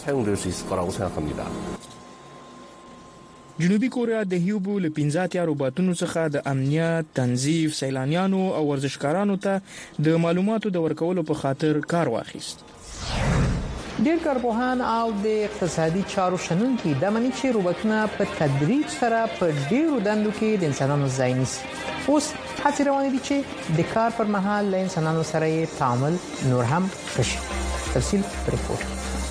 جنوبي کوریا د هیوبو له پنځه اتیا روباټونو څخه د امنیت، تنظیف، سیلانیانو او ورزشکارانو ته د معلوماتو د ورکولو په خاطر کار واخیست. ډیر کارپوهان او د اقتصادي چارو شنونکي د مني چې روباټونه په تدریج سره په ډیرو دندو کې د انسانانو ځای نیسي. اوس هڅې روانې دي چې د کار پر مهال له انسانانو سره یې تعامل نور هم ښه شي. تفصیل ریپورت.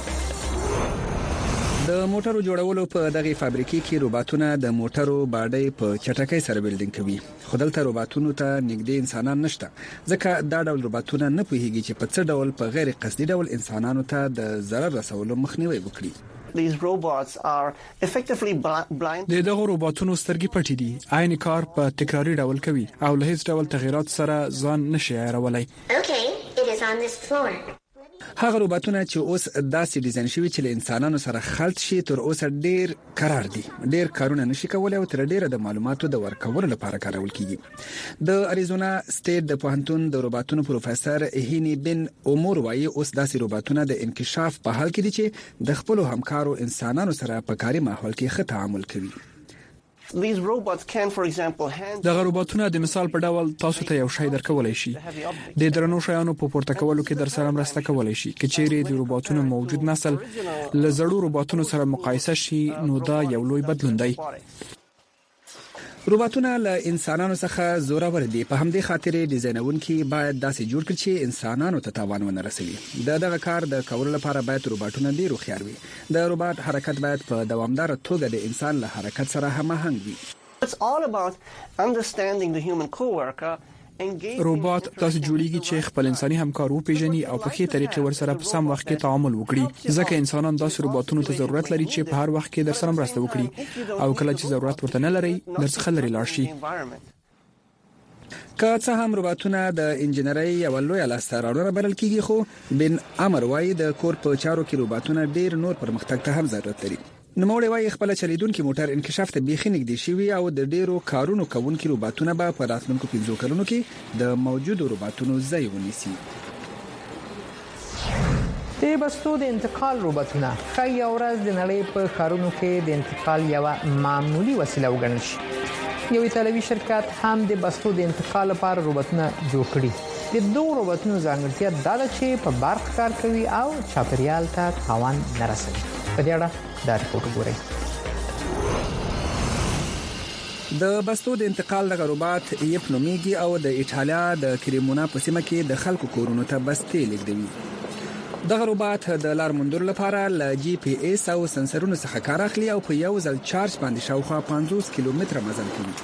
د موټرو جوړولو په دغه فابریکې کې روباټونه د موټرو باډي په چټکۍ سره بلډینګ کوي. خو دلته روباټونو ته نږدې انسانان نشته، ځکه دا ډول روباټونه نه پوهیږي چې په څه ډول په غیر قصدي ډول انسانانو ته د ضرر رسولو مخنیوي وکړي. These robots are effectively blind. د دغه روباټونو سترګې پټې دي، عین کار په تکراري ډول کوي او له هیڅ ډول تغیرات سره ځان نشي عیارولای. Okay, it is on this floor. هغه روباټونه چې اوس داسې ډیزاین شوي چې له انسانانو سره خلط شي تر اوسه ډیر قرار دي. ډیر کارونه نشي کولای او تر ډیره د معلوماتو د ورکولو لپاره کارول کیږي. د اریزونا سټیټ د پوهنتون د روباټونو پروفیسور هینی بن اومور وايي اوس داسې روباټونه د انکشاف په حال کې دي چې د خپل همکارو انسانانو سره په کاري ماحول کې ښه تعامل کوي. These robots can, for example, hand دغه روباټونه د مثال په ډول تاسو ته یو شی درکولای شي. د درنو شیانو په پورته کولو کې در سره مرسته کولای شي. کچېری د روباټونو موجود نسل له زړو روباټونو سره مقایسه شي نو دا یو لوی بدلون دی. روباټونه له انسانانو څخه زورور دي، په همدې خاطر ډیزاینونکي باید داسې جوړ کړي چې انسانانو ته تاوان ونه رسوي. د دغه کار د کولو لپاره باید روباټونه ډیر هوښیار وي. د روباټ حرکت باید په دوامدار توګه د انسان له حرکت سره هماهنګ وي. It's all about understanding the human coworker. روباټ تاسو جوړیږي چې خپل انساني همکار وپیژني او په ښه طریقې ورسره په سم وخت کې تعامل وکړي. ځکه انسانان داسې روباټونو ته ضرورت لري چې په هر وخت کې در سره مرسته وکړي او کله چې ضرورت ورته نه لري درڅخه لري لاړ شي. که څه هم رباتونه د انجنیری او لوی لاسته راوړنه بلل کیږي، خو بن امر وايي د کور په چارو کې رباتونه ډیر نور پرمختګ ته هم ضرورت لري. نوموړی وايي خپل چلیدونکو موټر انکشاف ته بيخي نږدې شوی او د ډیرو کارونو کوونکو رباتونه به په راتلونکو پنځو کلونو کې د موجودو رباتونو ځای ونیسي. د بستو د انتقال روباتونه خای اورز د نړۍ په کارونو کې د انتقال یو معمولی وسیله وګڼل شي. یو ایتالوي شرکت هم د بستو د انتقال لپاره روباتونه جوړ کړي. د دوه روباتونو ځانګړتیا دا ده چې په برق کار کوي او چاپیریال ته تاوان نه رسوي. په دې اړه دا ریپورت وګورئ. د بستو د انتقال د روبات یپ نومیږي او د ایټالیا د کریمونا په سیمه کې د خلکو کورونو ته بستې لیږدوي. دغه روبات د لار موندلو لپاره ل جی پی ایس او سنسرونو څخه کار اخلي او په یو ځل چارج باندې شاوخوا پنځوس کیلومتره مزل کوي.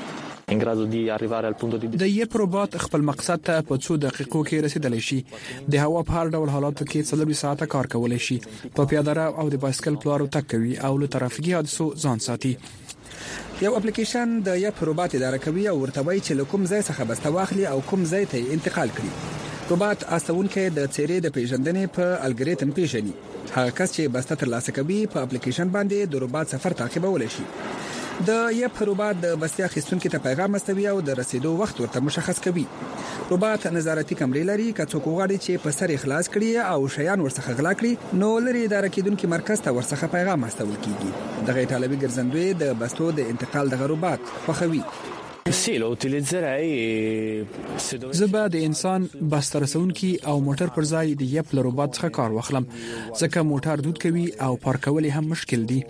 د یپ روبات خپل مقصد ته په څو دقیقو کې رسیدلی شي. د هوا په هر ډول حالاتو کې څلور ساعته کار کولای شي. په پیاده رو او د بایسکل پلارو تک کوي او له ترافیکي حادثو ځان ساتي. یو اپلیکیشن د یپ روبات اداره کوي او ورته وایي چې کوم ځای څخه بسته واخلي او کوم ځای ته انتقال کړي. روبات استونکو د چیرې د پیژندنې په الګوریتم پیژني. هغه کس چې بسته ترلاسه کوي په اپلیکیشن باندې د روبات سفر تعقیبولای شي. د یپ روبات د بستیا خستونکو ته پیغام استوي او د رسیدو وخت ورته مشخص کوي. روبات نظارتي کمرې لري که څوک غواړي چې په سر اخلاص کړي او شیان ورڅخه غلا کړي نو لري اداره کیدونکو مرکز ته ورڅخه پیغام استول کیږي. دغه ایتالوي ګرځندوی د بستو د انتقال د روبات خوښوي. زبا د انسان بستر رسونکي او موټر پر ځای د یپ له روبات څخه کار واخلم ځکه موټر دود کوي او پارک کول هم مشکل دي.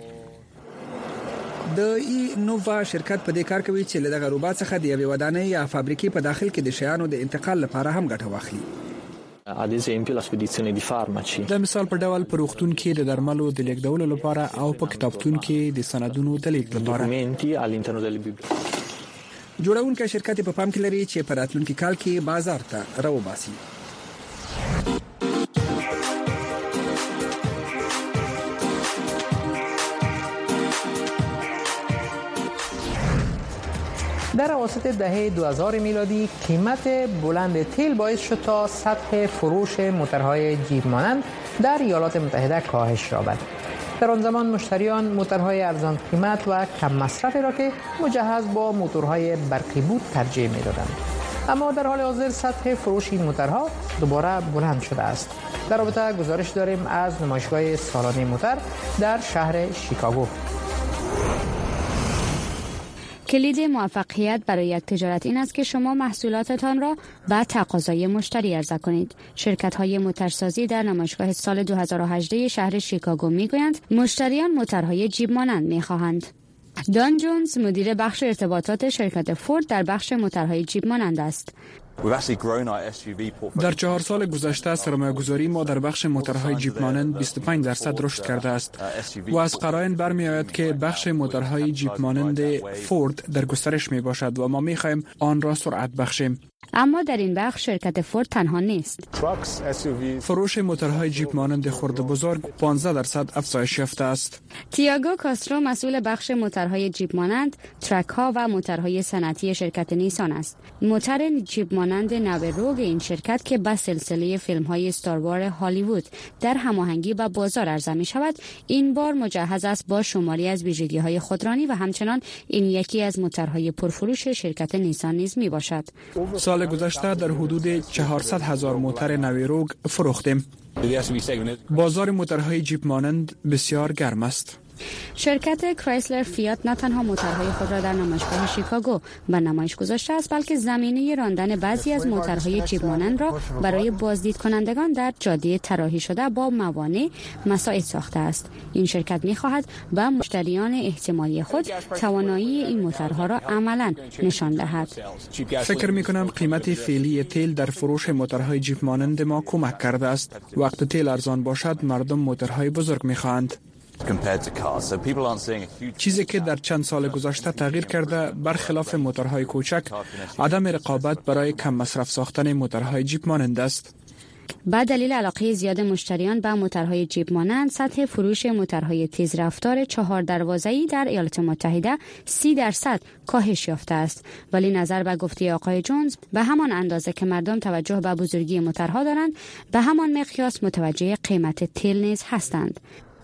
د ای نووا شرکت په دې کار کوي چې له دغه روبات څخه د یوې ودانۍ یا فابریکې په داخل کې د شیانو د انتقال لپاره هم ګټه واخلي. ad esempio la spedizione di farmaci. د مثال په ډول په روغتون کې د درملو د لیږدولو لپاره او په کتابتون کې د سندونو د لیږد لپاره. documenti all'interno delle biblioteche. جوړونکي شرکت په پام کې لري چې په راتلونکي کال کې بازار ته راوباسي. در اواسط دهه دو هزار میلادی قیمت بلند تیل باعث شد تا سطح فروش موتورهای جیپ مانند در ایالات متحده کاهش یابد. در آن زمان مشتریان موتورهای ارزان قیمت و کم مصرفی را که مجهز با موتورهای برقی بود ترجیح می‌دادند. اما در حال حاضر سطح فروش این موتورها دوباره بلند شده است. در رابطه گزارش داریم از نمایشگاه سالانه موتور در شهر شیکاگو. کلید موفقیت برای یک تجارت این است که شما محصولاتتان را به تقاضای مشتری عرضه کنید. شرکت‌های موتورسازی در نمایشگاه سال دو هزار و هجده شهر شیکاگو می‌گویند مشتریان موتورهای جیپ مانند می‌خواهند. دان جونز مدیر بخش ارتباطات شرکت فورد در بخش موتورهای جیپ مانند است. در چهار سال گذشته سرمایه‌گذاری ما در بخش موتورهای جیپ مانند بیست و پنج درصد رشد کرده است و از قرائن برمی‌آید که بخش موتورهای جیپ مانند فورد در گسترش میباشد و ما می‌خواهیم آن را سرعت بخشیم. اما در این بخش شرکت فورد تنها نیست. فروش موتورهای جیپ مانند خرد بزرگ پانزده درصد افزایش یافته است. تییاگو کاسترو مسئول بخش موتورهای جیپ مانند، ترک ها و موتورهای صنعتی شرکت نیسان است. موتور جیپ مانند نو روگ این شرکت که با سلسله فیلم‌های استار وار هالیوود در هماهنگی با بازار عرضه می‌شود، این بار مجهز است با شماری از ویژگی‌های خودرانی و همچنان این یکی از موتورهای پرفروش شرکت نیسان نیز میباشد. سال گذشته در حدود چهارصد هزار موتور نو روگ فروختیم. بازار موتورهای جیپ مانند بسیار گرم است. شرکت کرایسلر فیات نه تنها موتورهای خود را در نمایشگاه شیکاگو به نمایش گذاشته است بلکه زمینه راندن بعضی از موتورهای جیپ مانند را برای بازدید کنندگان در جاده طراحی شده با موانع مساعد ساخته است. این شرکت می‌خواهد به مشتریان احتمالی خود توانایی این موتورها را عملاً نشان دهد. فکر می‌کنم قیمت فعلی تیل در فروش موتورهای جیپ مانند ما کمک کرده است. وقت تیل ارزان باشد مردم موتورهای بزرگ می‌خواهند. چیزی که در چند سال گذشته تغییر کرده برخلاف موتورهای کوچک عدم رقابت برای کم مصرف ساختن موتورهای جیپ مانند است. به دلیل علاقه زیاد مشتریان به موتورهای جیپ مانند، سطح فروش موتورهای تیز رفتار چهار دروازه‌ای در ایالات متحده سی درصد کاهش یافته است. ولی نظر به گفته آقای جونز، به همان اندازه که مردم توجه به بزرگی موتورها دارند، به همان مقیاس متوجه قیمت تیل نیز هستند.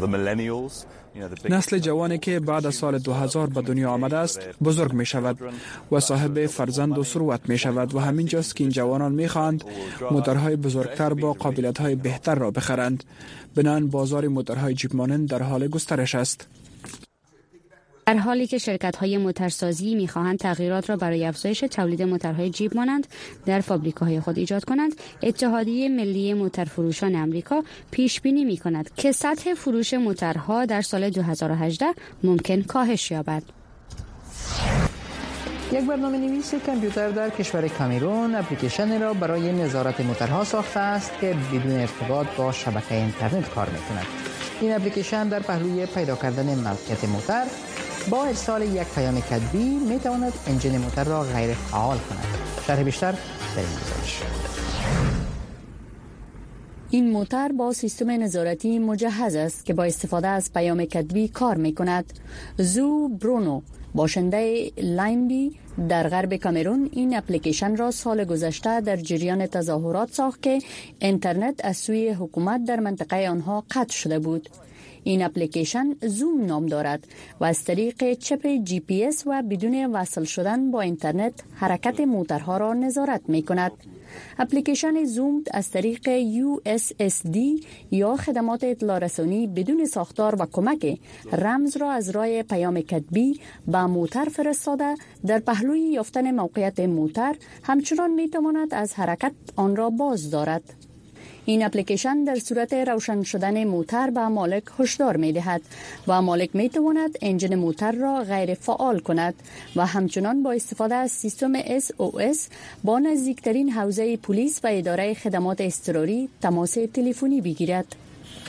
نسل جوانی که بعد از سال دو هزار به دنیا آمده است بزرگ می شود و صاحب فرزند و ثروت می شود و همین جاست که این جوانان می خواهند موتورهای بزرگتر با قابلیت‌های بهتر را بخرند. بنابراین بازار موتورهای جیپ مانند در حال گسترش است. در حالی که شرکت‌های موتورسازی می‌خواهند تغییرات را برای افزایش تولید موتورهای جیپ مانند در فابریکاهای خود ایجاد کنند، اتحادیه ملی موتورفروشان آمریکا پیش بینی می‌کند که سطح فروش موتورها در سال دو هزار و هجده ممکن کاهش یابد. یک برنامه‌نویس کامپیوتر در کشور کامرون اپلیکیشنی را برای نظارت موتورها ساخته است که بدون ارتباط با شبکه اینترنت کار می‌کند. این اپلیکیشن در پهلوی پیدا کردن ملکیت موتور با ارسال یک پیام کتبی می تواند انجین موتور را غیر فعال کند. شرح بیشتر در این گزارش. این موتور با سیستم نظارتی مجهز است که با استفاده از پیام کتبی کار می کند. زو برونو، باشنده لایمبی در غرب کامرون، این اپلیکیشن را سال گذشته در جریان تظاهرات ساخت که اینترنت از سوی حکومت در منطقه آنها قطع شده بود. این اپلیکیشن زوم نام دارد و از طریق چپ جی پی اس و بدون وصل شدن با اینترنت حرکت موتورها را نظارت می کند. اپلیکیشن زوم از طریق یو اس اس دی یا خدمات اطلاع رسانی بدون ساختار و کمک رمز را از راه پیام کتبی به موتور فرستاده در پهلوی یافتن موقعیت موتور همچنان می تواند از حرکت آن را باز دارد. این اپلیکیشن در صورت روشن شدن موتور به مالک هشدار می دهد و مالک می تواند انجین موتور را غیر فعال کند و همچنان با استفاده از سیستم اس او اس با نزدیکترین حوزه پلیس و اداره خدمات اضطراری تماس تلفنی بگیرد.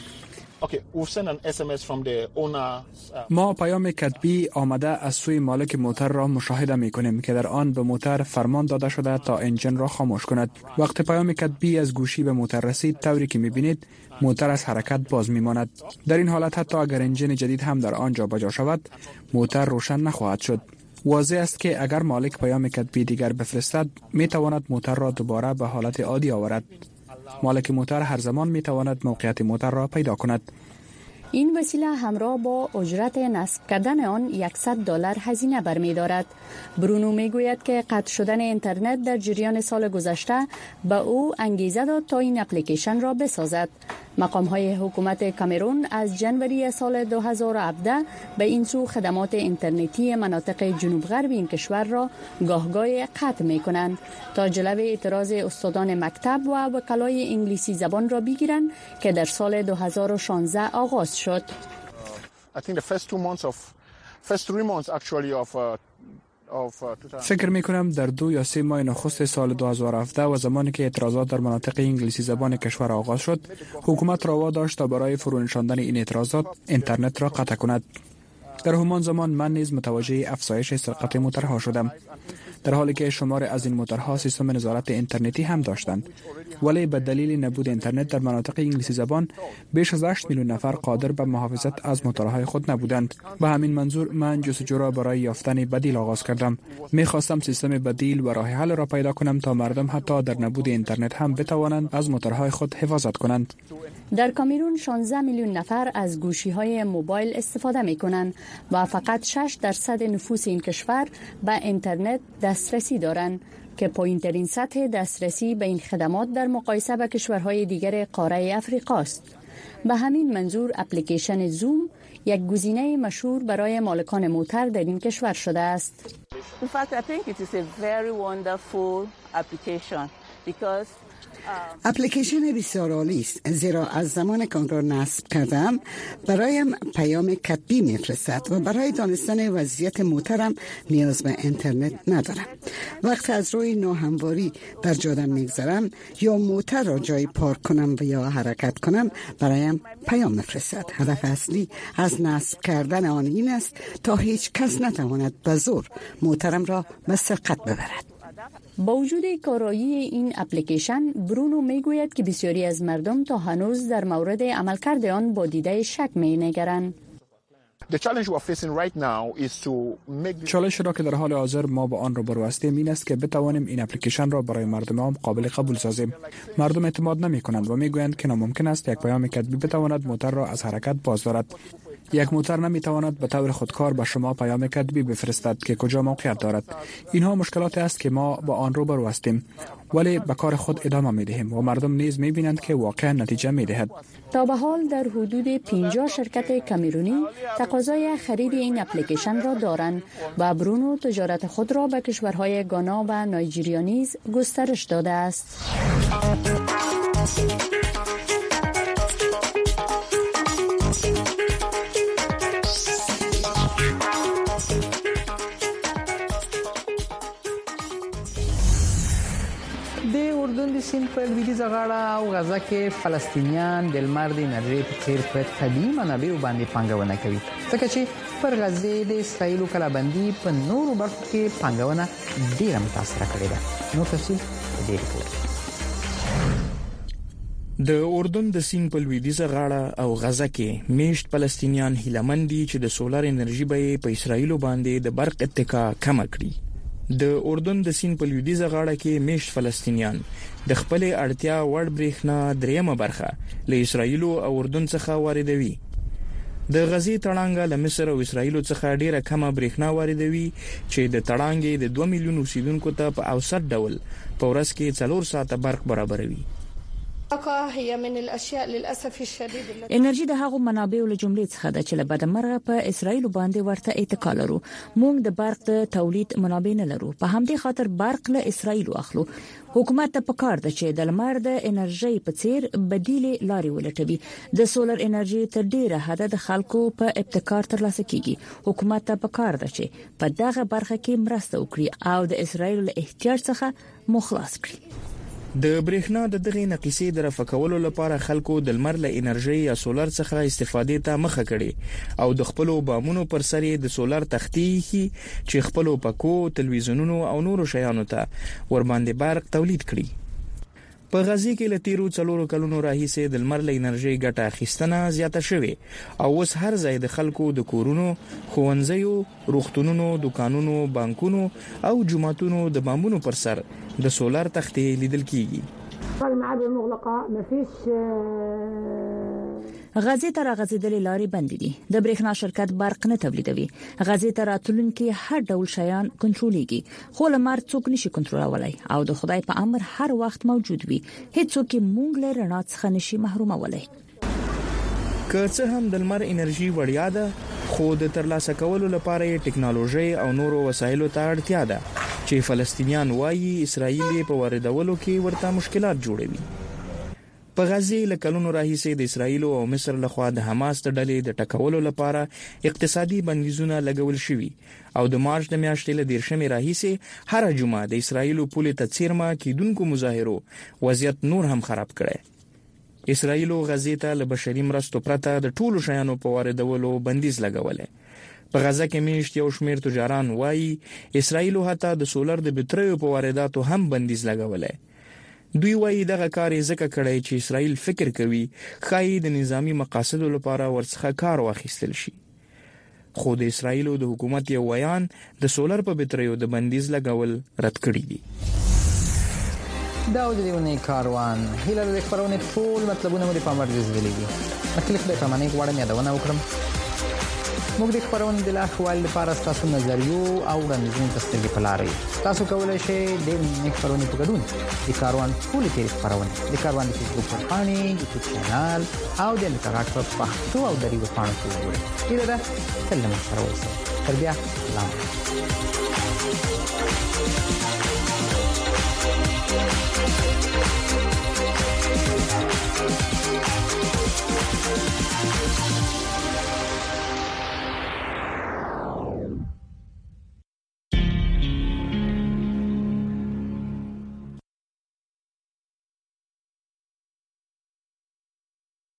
ما پیام کتبی آمده از سوی مالک موتور را مشاهده می کنیم که در آن به موتور فرمان داده شده تا انجین را خاموش کند. وقتی پیام کتبی از گوشی به موتور رسید، طوری که می بینید موتور از حرکت باز می ماند. در این حالت حتی اگر انجین جدید هم در آن جابجا شود، موتور روشن نخواهد شد. واضح است که اگر مالک پیام کتبی دیگر بفرستد، می تواند موتور را دوباره به حالت عادی آورد. مالک موتور هر زمان می تواند موقعیت موتور را پیدا کند. این وسیله همراه با اجرت نصب کردن آن صد دلار هزینه برمی دارد. برونو می گوید که قطع شدن اینترنت در جریان سال گذشته به او انگیزه داد تا این اپلیکیشن را بسازد. مقام های حکومت کامرون از جنوری سال دو هزار و هفده به این سو خدمات اینترنتی مناطق جنوب غرب این کشور را گاهگاه قطع می کنند تا جلوی اعتراض استادان مکتب و وکلای انگلیسی زبان را بگیرند که در سال دو هزار و شانزده آغاز شد. فکر می کنم در دو یا سه ماه نخست سال دو هزار و هفده و زمانی که اعتراضات در مناطق انگلیسی زبان کشور آغاز شد، حکومت را واداشت تا برای فرونشاندن این اعتراضات اینترنت را قطع کند. در همان زمان من نیز متوجه افزایش سرقت موتورها شدم، در حالی که شمار از این موتورها سیستم نظارت اینترنتی هم داشتند، ولی به دلیل نبود اینترنت در مناطق انگلیسی زبان بیش از هشت میلیون نفر قادر به محافظت از موتورهای خود نبودند. به همین منظور من جستجو را برای یافتن بدیل آغاز کردم. می‌خواستم سیستم بدیل و راه حل را پیدا کنم تا مردم حتی در نبود اینترنت هم بتوانند از موتورهای خود حفاظت کنند. در کامرون شانزده میلیون نفر از گوشی‌های موبایل استفاده می‌کنند و فقط شش درصد نفوس این کشور به اینترنت دسترسی دارند که پایین‌ترین سطح دسترسی به این خدمات در مقایسه با کشورهای دیگر قاره افریقا است. به همین منظور اپلیکیشن زوم یک گزینه مشهور برای مالکان موتور در این کشور شده است. In fact, I think it is a very wonderful application because اپلیکیشن بسیار عالی است، زیرا از زمان که آن را نصب کردم برایم پیام کتبی میفرستد و برای دانستن وضعیت موتورم نیاز به اینترنت ندارم. وقتی از روی ناهمواری بر جادم میگذرم یا موتور را جای پارک کنم و یا حرکت کنم، برایم پیام میفرستد. هدف اصلی از نصب کردن آن این است تا هیچ کس نتواند به زور موتورم را به سرقت ببرد. با وجود کارایی این اپلیکیشن، برونو میگوید که بسیاری از مردم تا هنوز در مورد عملکرد آن با دیده شک می‌نگرند. چالش را که در حال حاضر ما با آن روبرو هستیم این است که بتوانیم این اپلیکیشن را برای مردم عام قابل قبول سازیم. مردم اعتماد نمی کنند و می گویند که ناممکن است یک پیام کتبی بتواند موتر را از حرکت باز دارد. یک موتر نمی تواند به طور خودکار به شما پیام کتبی بفرستد که کجا موقعیت دارد. اینها مشکلات است که ما با آن روبرو هستیم، ولی به کار خود ادامه می دهیم و مردم نیز می بینند که واقعا نتیجه می دهد. تا به حال در حدود پنجاه شرکت کامرونی تقاضای خرید این اپلیکیشن را دارند و برونو تجارت خود را به کشورهای گانا و نایجریا نیز گسترش داده است. د اردن د سیند په لویدیځه غاړه او غزه کې فلسطینیان د لمر د انرژي په څیر په طبیعي منابعو باندې پانګونه کوي، ځکه چې پر غزه د اسرایلو کلابندي په نورو برخو کې پانګونه ډیره متاثره کړې ده. نو تفصیل دې ریپورت. د اردن د سیند په لویدیځه غاړه او غزه کې میشت فلسطینیان هیلمن دي چې د سولر انرژي به په اسرایلو باندې د برق اتکا کم کړي. د اردن د سیند په لویدیځه غاړه کې میشت فلسطینیان د خپل اړتیا وړ برېښنا دریمه برخه له اسرایلو او اردن څخه واردوي. د غزې تړانګه له مصر او اسرایلو څخه ډیره کمه برېښنا واردوي چې د تړانګې د دوه میلیون اوسیدونکو ته په اوسط ډول په ورځ کې څلور ساعته برق برابروي. انرژي د هغو منابعو له جملې څخه ده چې له بدمرغه په اسرایل باندې ورته اتکا لرو. موږ د برق د تولید منابع نه لرو، په همدې خاطر برق له اسرایل اخلو. حکومت ته پکار ده چې د لمر د انرژي په څیر بدیل لارې ولټوي. د سولر انرژي تر ډیره حد د خلکو په ابتکار ترلاسه کیږي. حکومت ته پکار ده چې په دغه برخه کې مرسته وکړي او د اسرایل له احتیاج څخه مخلص کړي. د برېښنا د دغه نقصې د رفع کولو لپاره خلکو د لمر له انرژي یا سولر څخه استفادې ته مخه کړي او د خپل بامونو پر سر د سولر تختې چې خپل پکو تلویزیونونو او نورو شیانو ته ور باندې برق تولید کړي. په غزې کې له تیرو څلورو کلونو راهیسې د لمر له انرژي ګټه اخیستنه زیاته شوې او اوس هر ځای د خلکو د کورونو، ښوونځیو، روغتونونو، دکانونو، بانکونو او جوماتونو د بامونو پر سر د سولر تختې لیدل کیږي. غزې ته راغځېدلې لارې بند دي. د برېښنا شرکت برق نه تولیدوي. غزې ته راتلونکي هر ډول شیان کنټرولېږي، خو لمر څوک نشي کنټرولولای او د خدای په امر هر وخت موجود وي. هیڅوک موږ له رڼا څخه نشي محرومولای. که څه هم د لمر انرژي وړیا ده، خو د ترلاسه کولو لپاره ټکنالوژي او نورو وسایلو ته اړتیا ده چې فلسطینیان وايي اسرایل په واردولو کې ورته مشکلات جوړوي. په غزې له کلونو راهیسې د اسرایل او مصر لخوا د حماس د ډلې د ټکولو لپاره اقتصادي بندیزونه لګول شوي او د مارچ د میاشتې له دیرشمې راهیسې هر جمعه د اسرایل پولې ته څیرمه کیدونکو مظاهرو وضعیت نور هم خراب کړي. اسرایل غزې ته له بشري مرستو پرته د ټولو شیانو په واردولو بندیز لګولې. په غزه کې میشت یو شمېر تجاران وایي اسرایل حتی د سولر د بټریو په وارداتو هم بندیز لګولې. دوی وایي دغه کار یې ځکه کړی چې اسرایل فکر کوي ښایي د نظامی مقاصدو لپاره ورڅخه کار واخیستل شي. خو د اسرایل د حکومت یو ویان د سولر په بټریو د بندیز لګول رد کړی دی. دا د دیونه کاروان هیله د خبرونه ټول مطلبونه مو د پاموړ دي. مخکې د پامنې غواړم یادونه وکړم. موږ د خبرونه د اخوال لپاره تاسو نظریو او وړاندیزونو تستګي پلاري. تاسو کولای شئ د دې خبرونه په ګډون د کاروان ټول کې خبرونه د کاروان د فیسبوک پاڼې، یوټیوب چینل او د انټرنیټ په پښتو او دریو پاڼو کې وګورئ. دا سلام سره اوسئ. تر بیا سلام.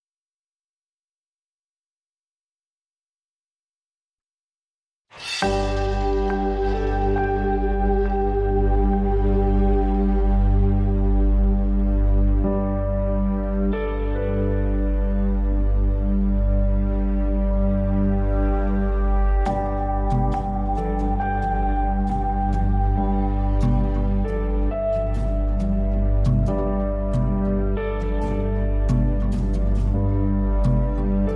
you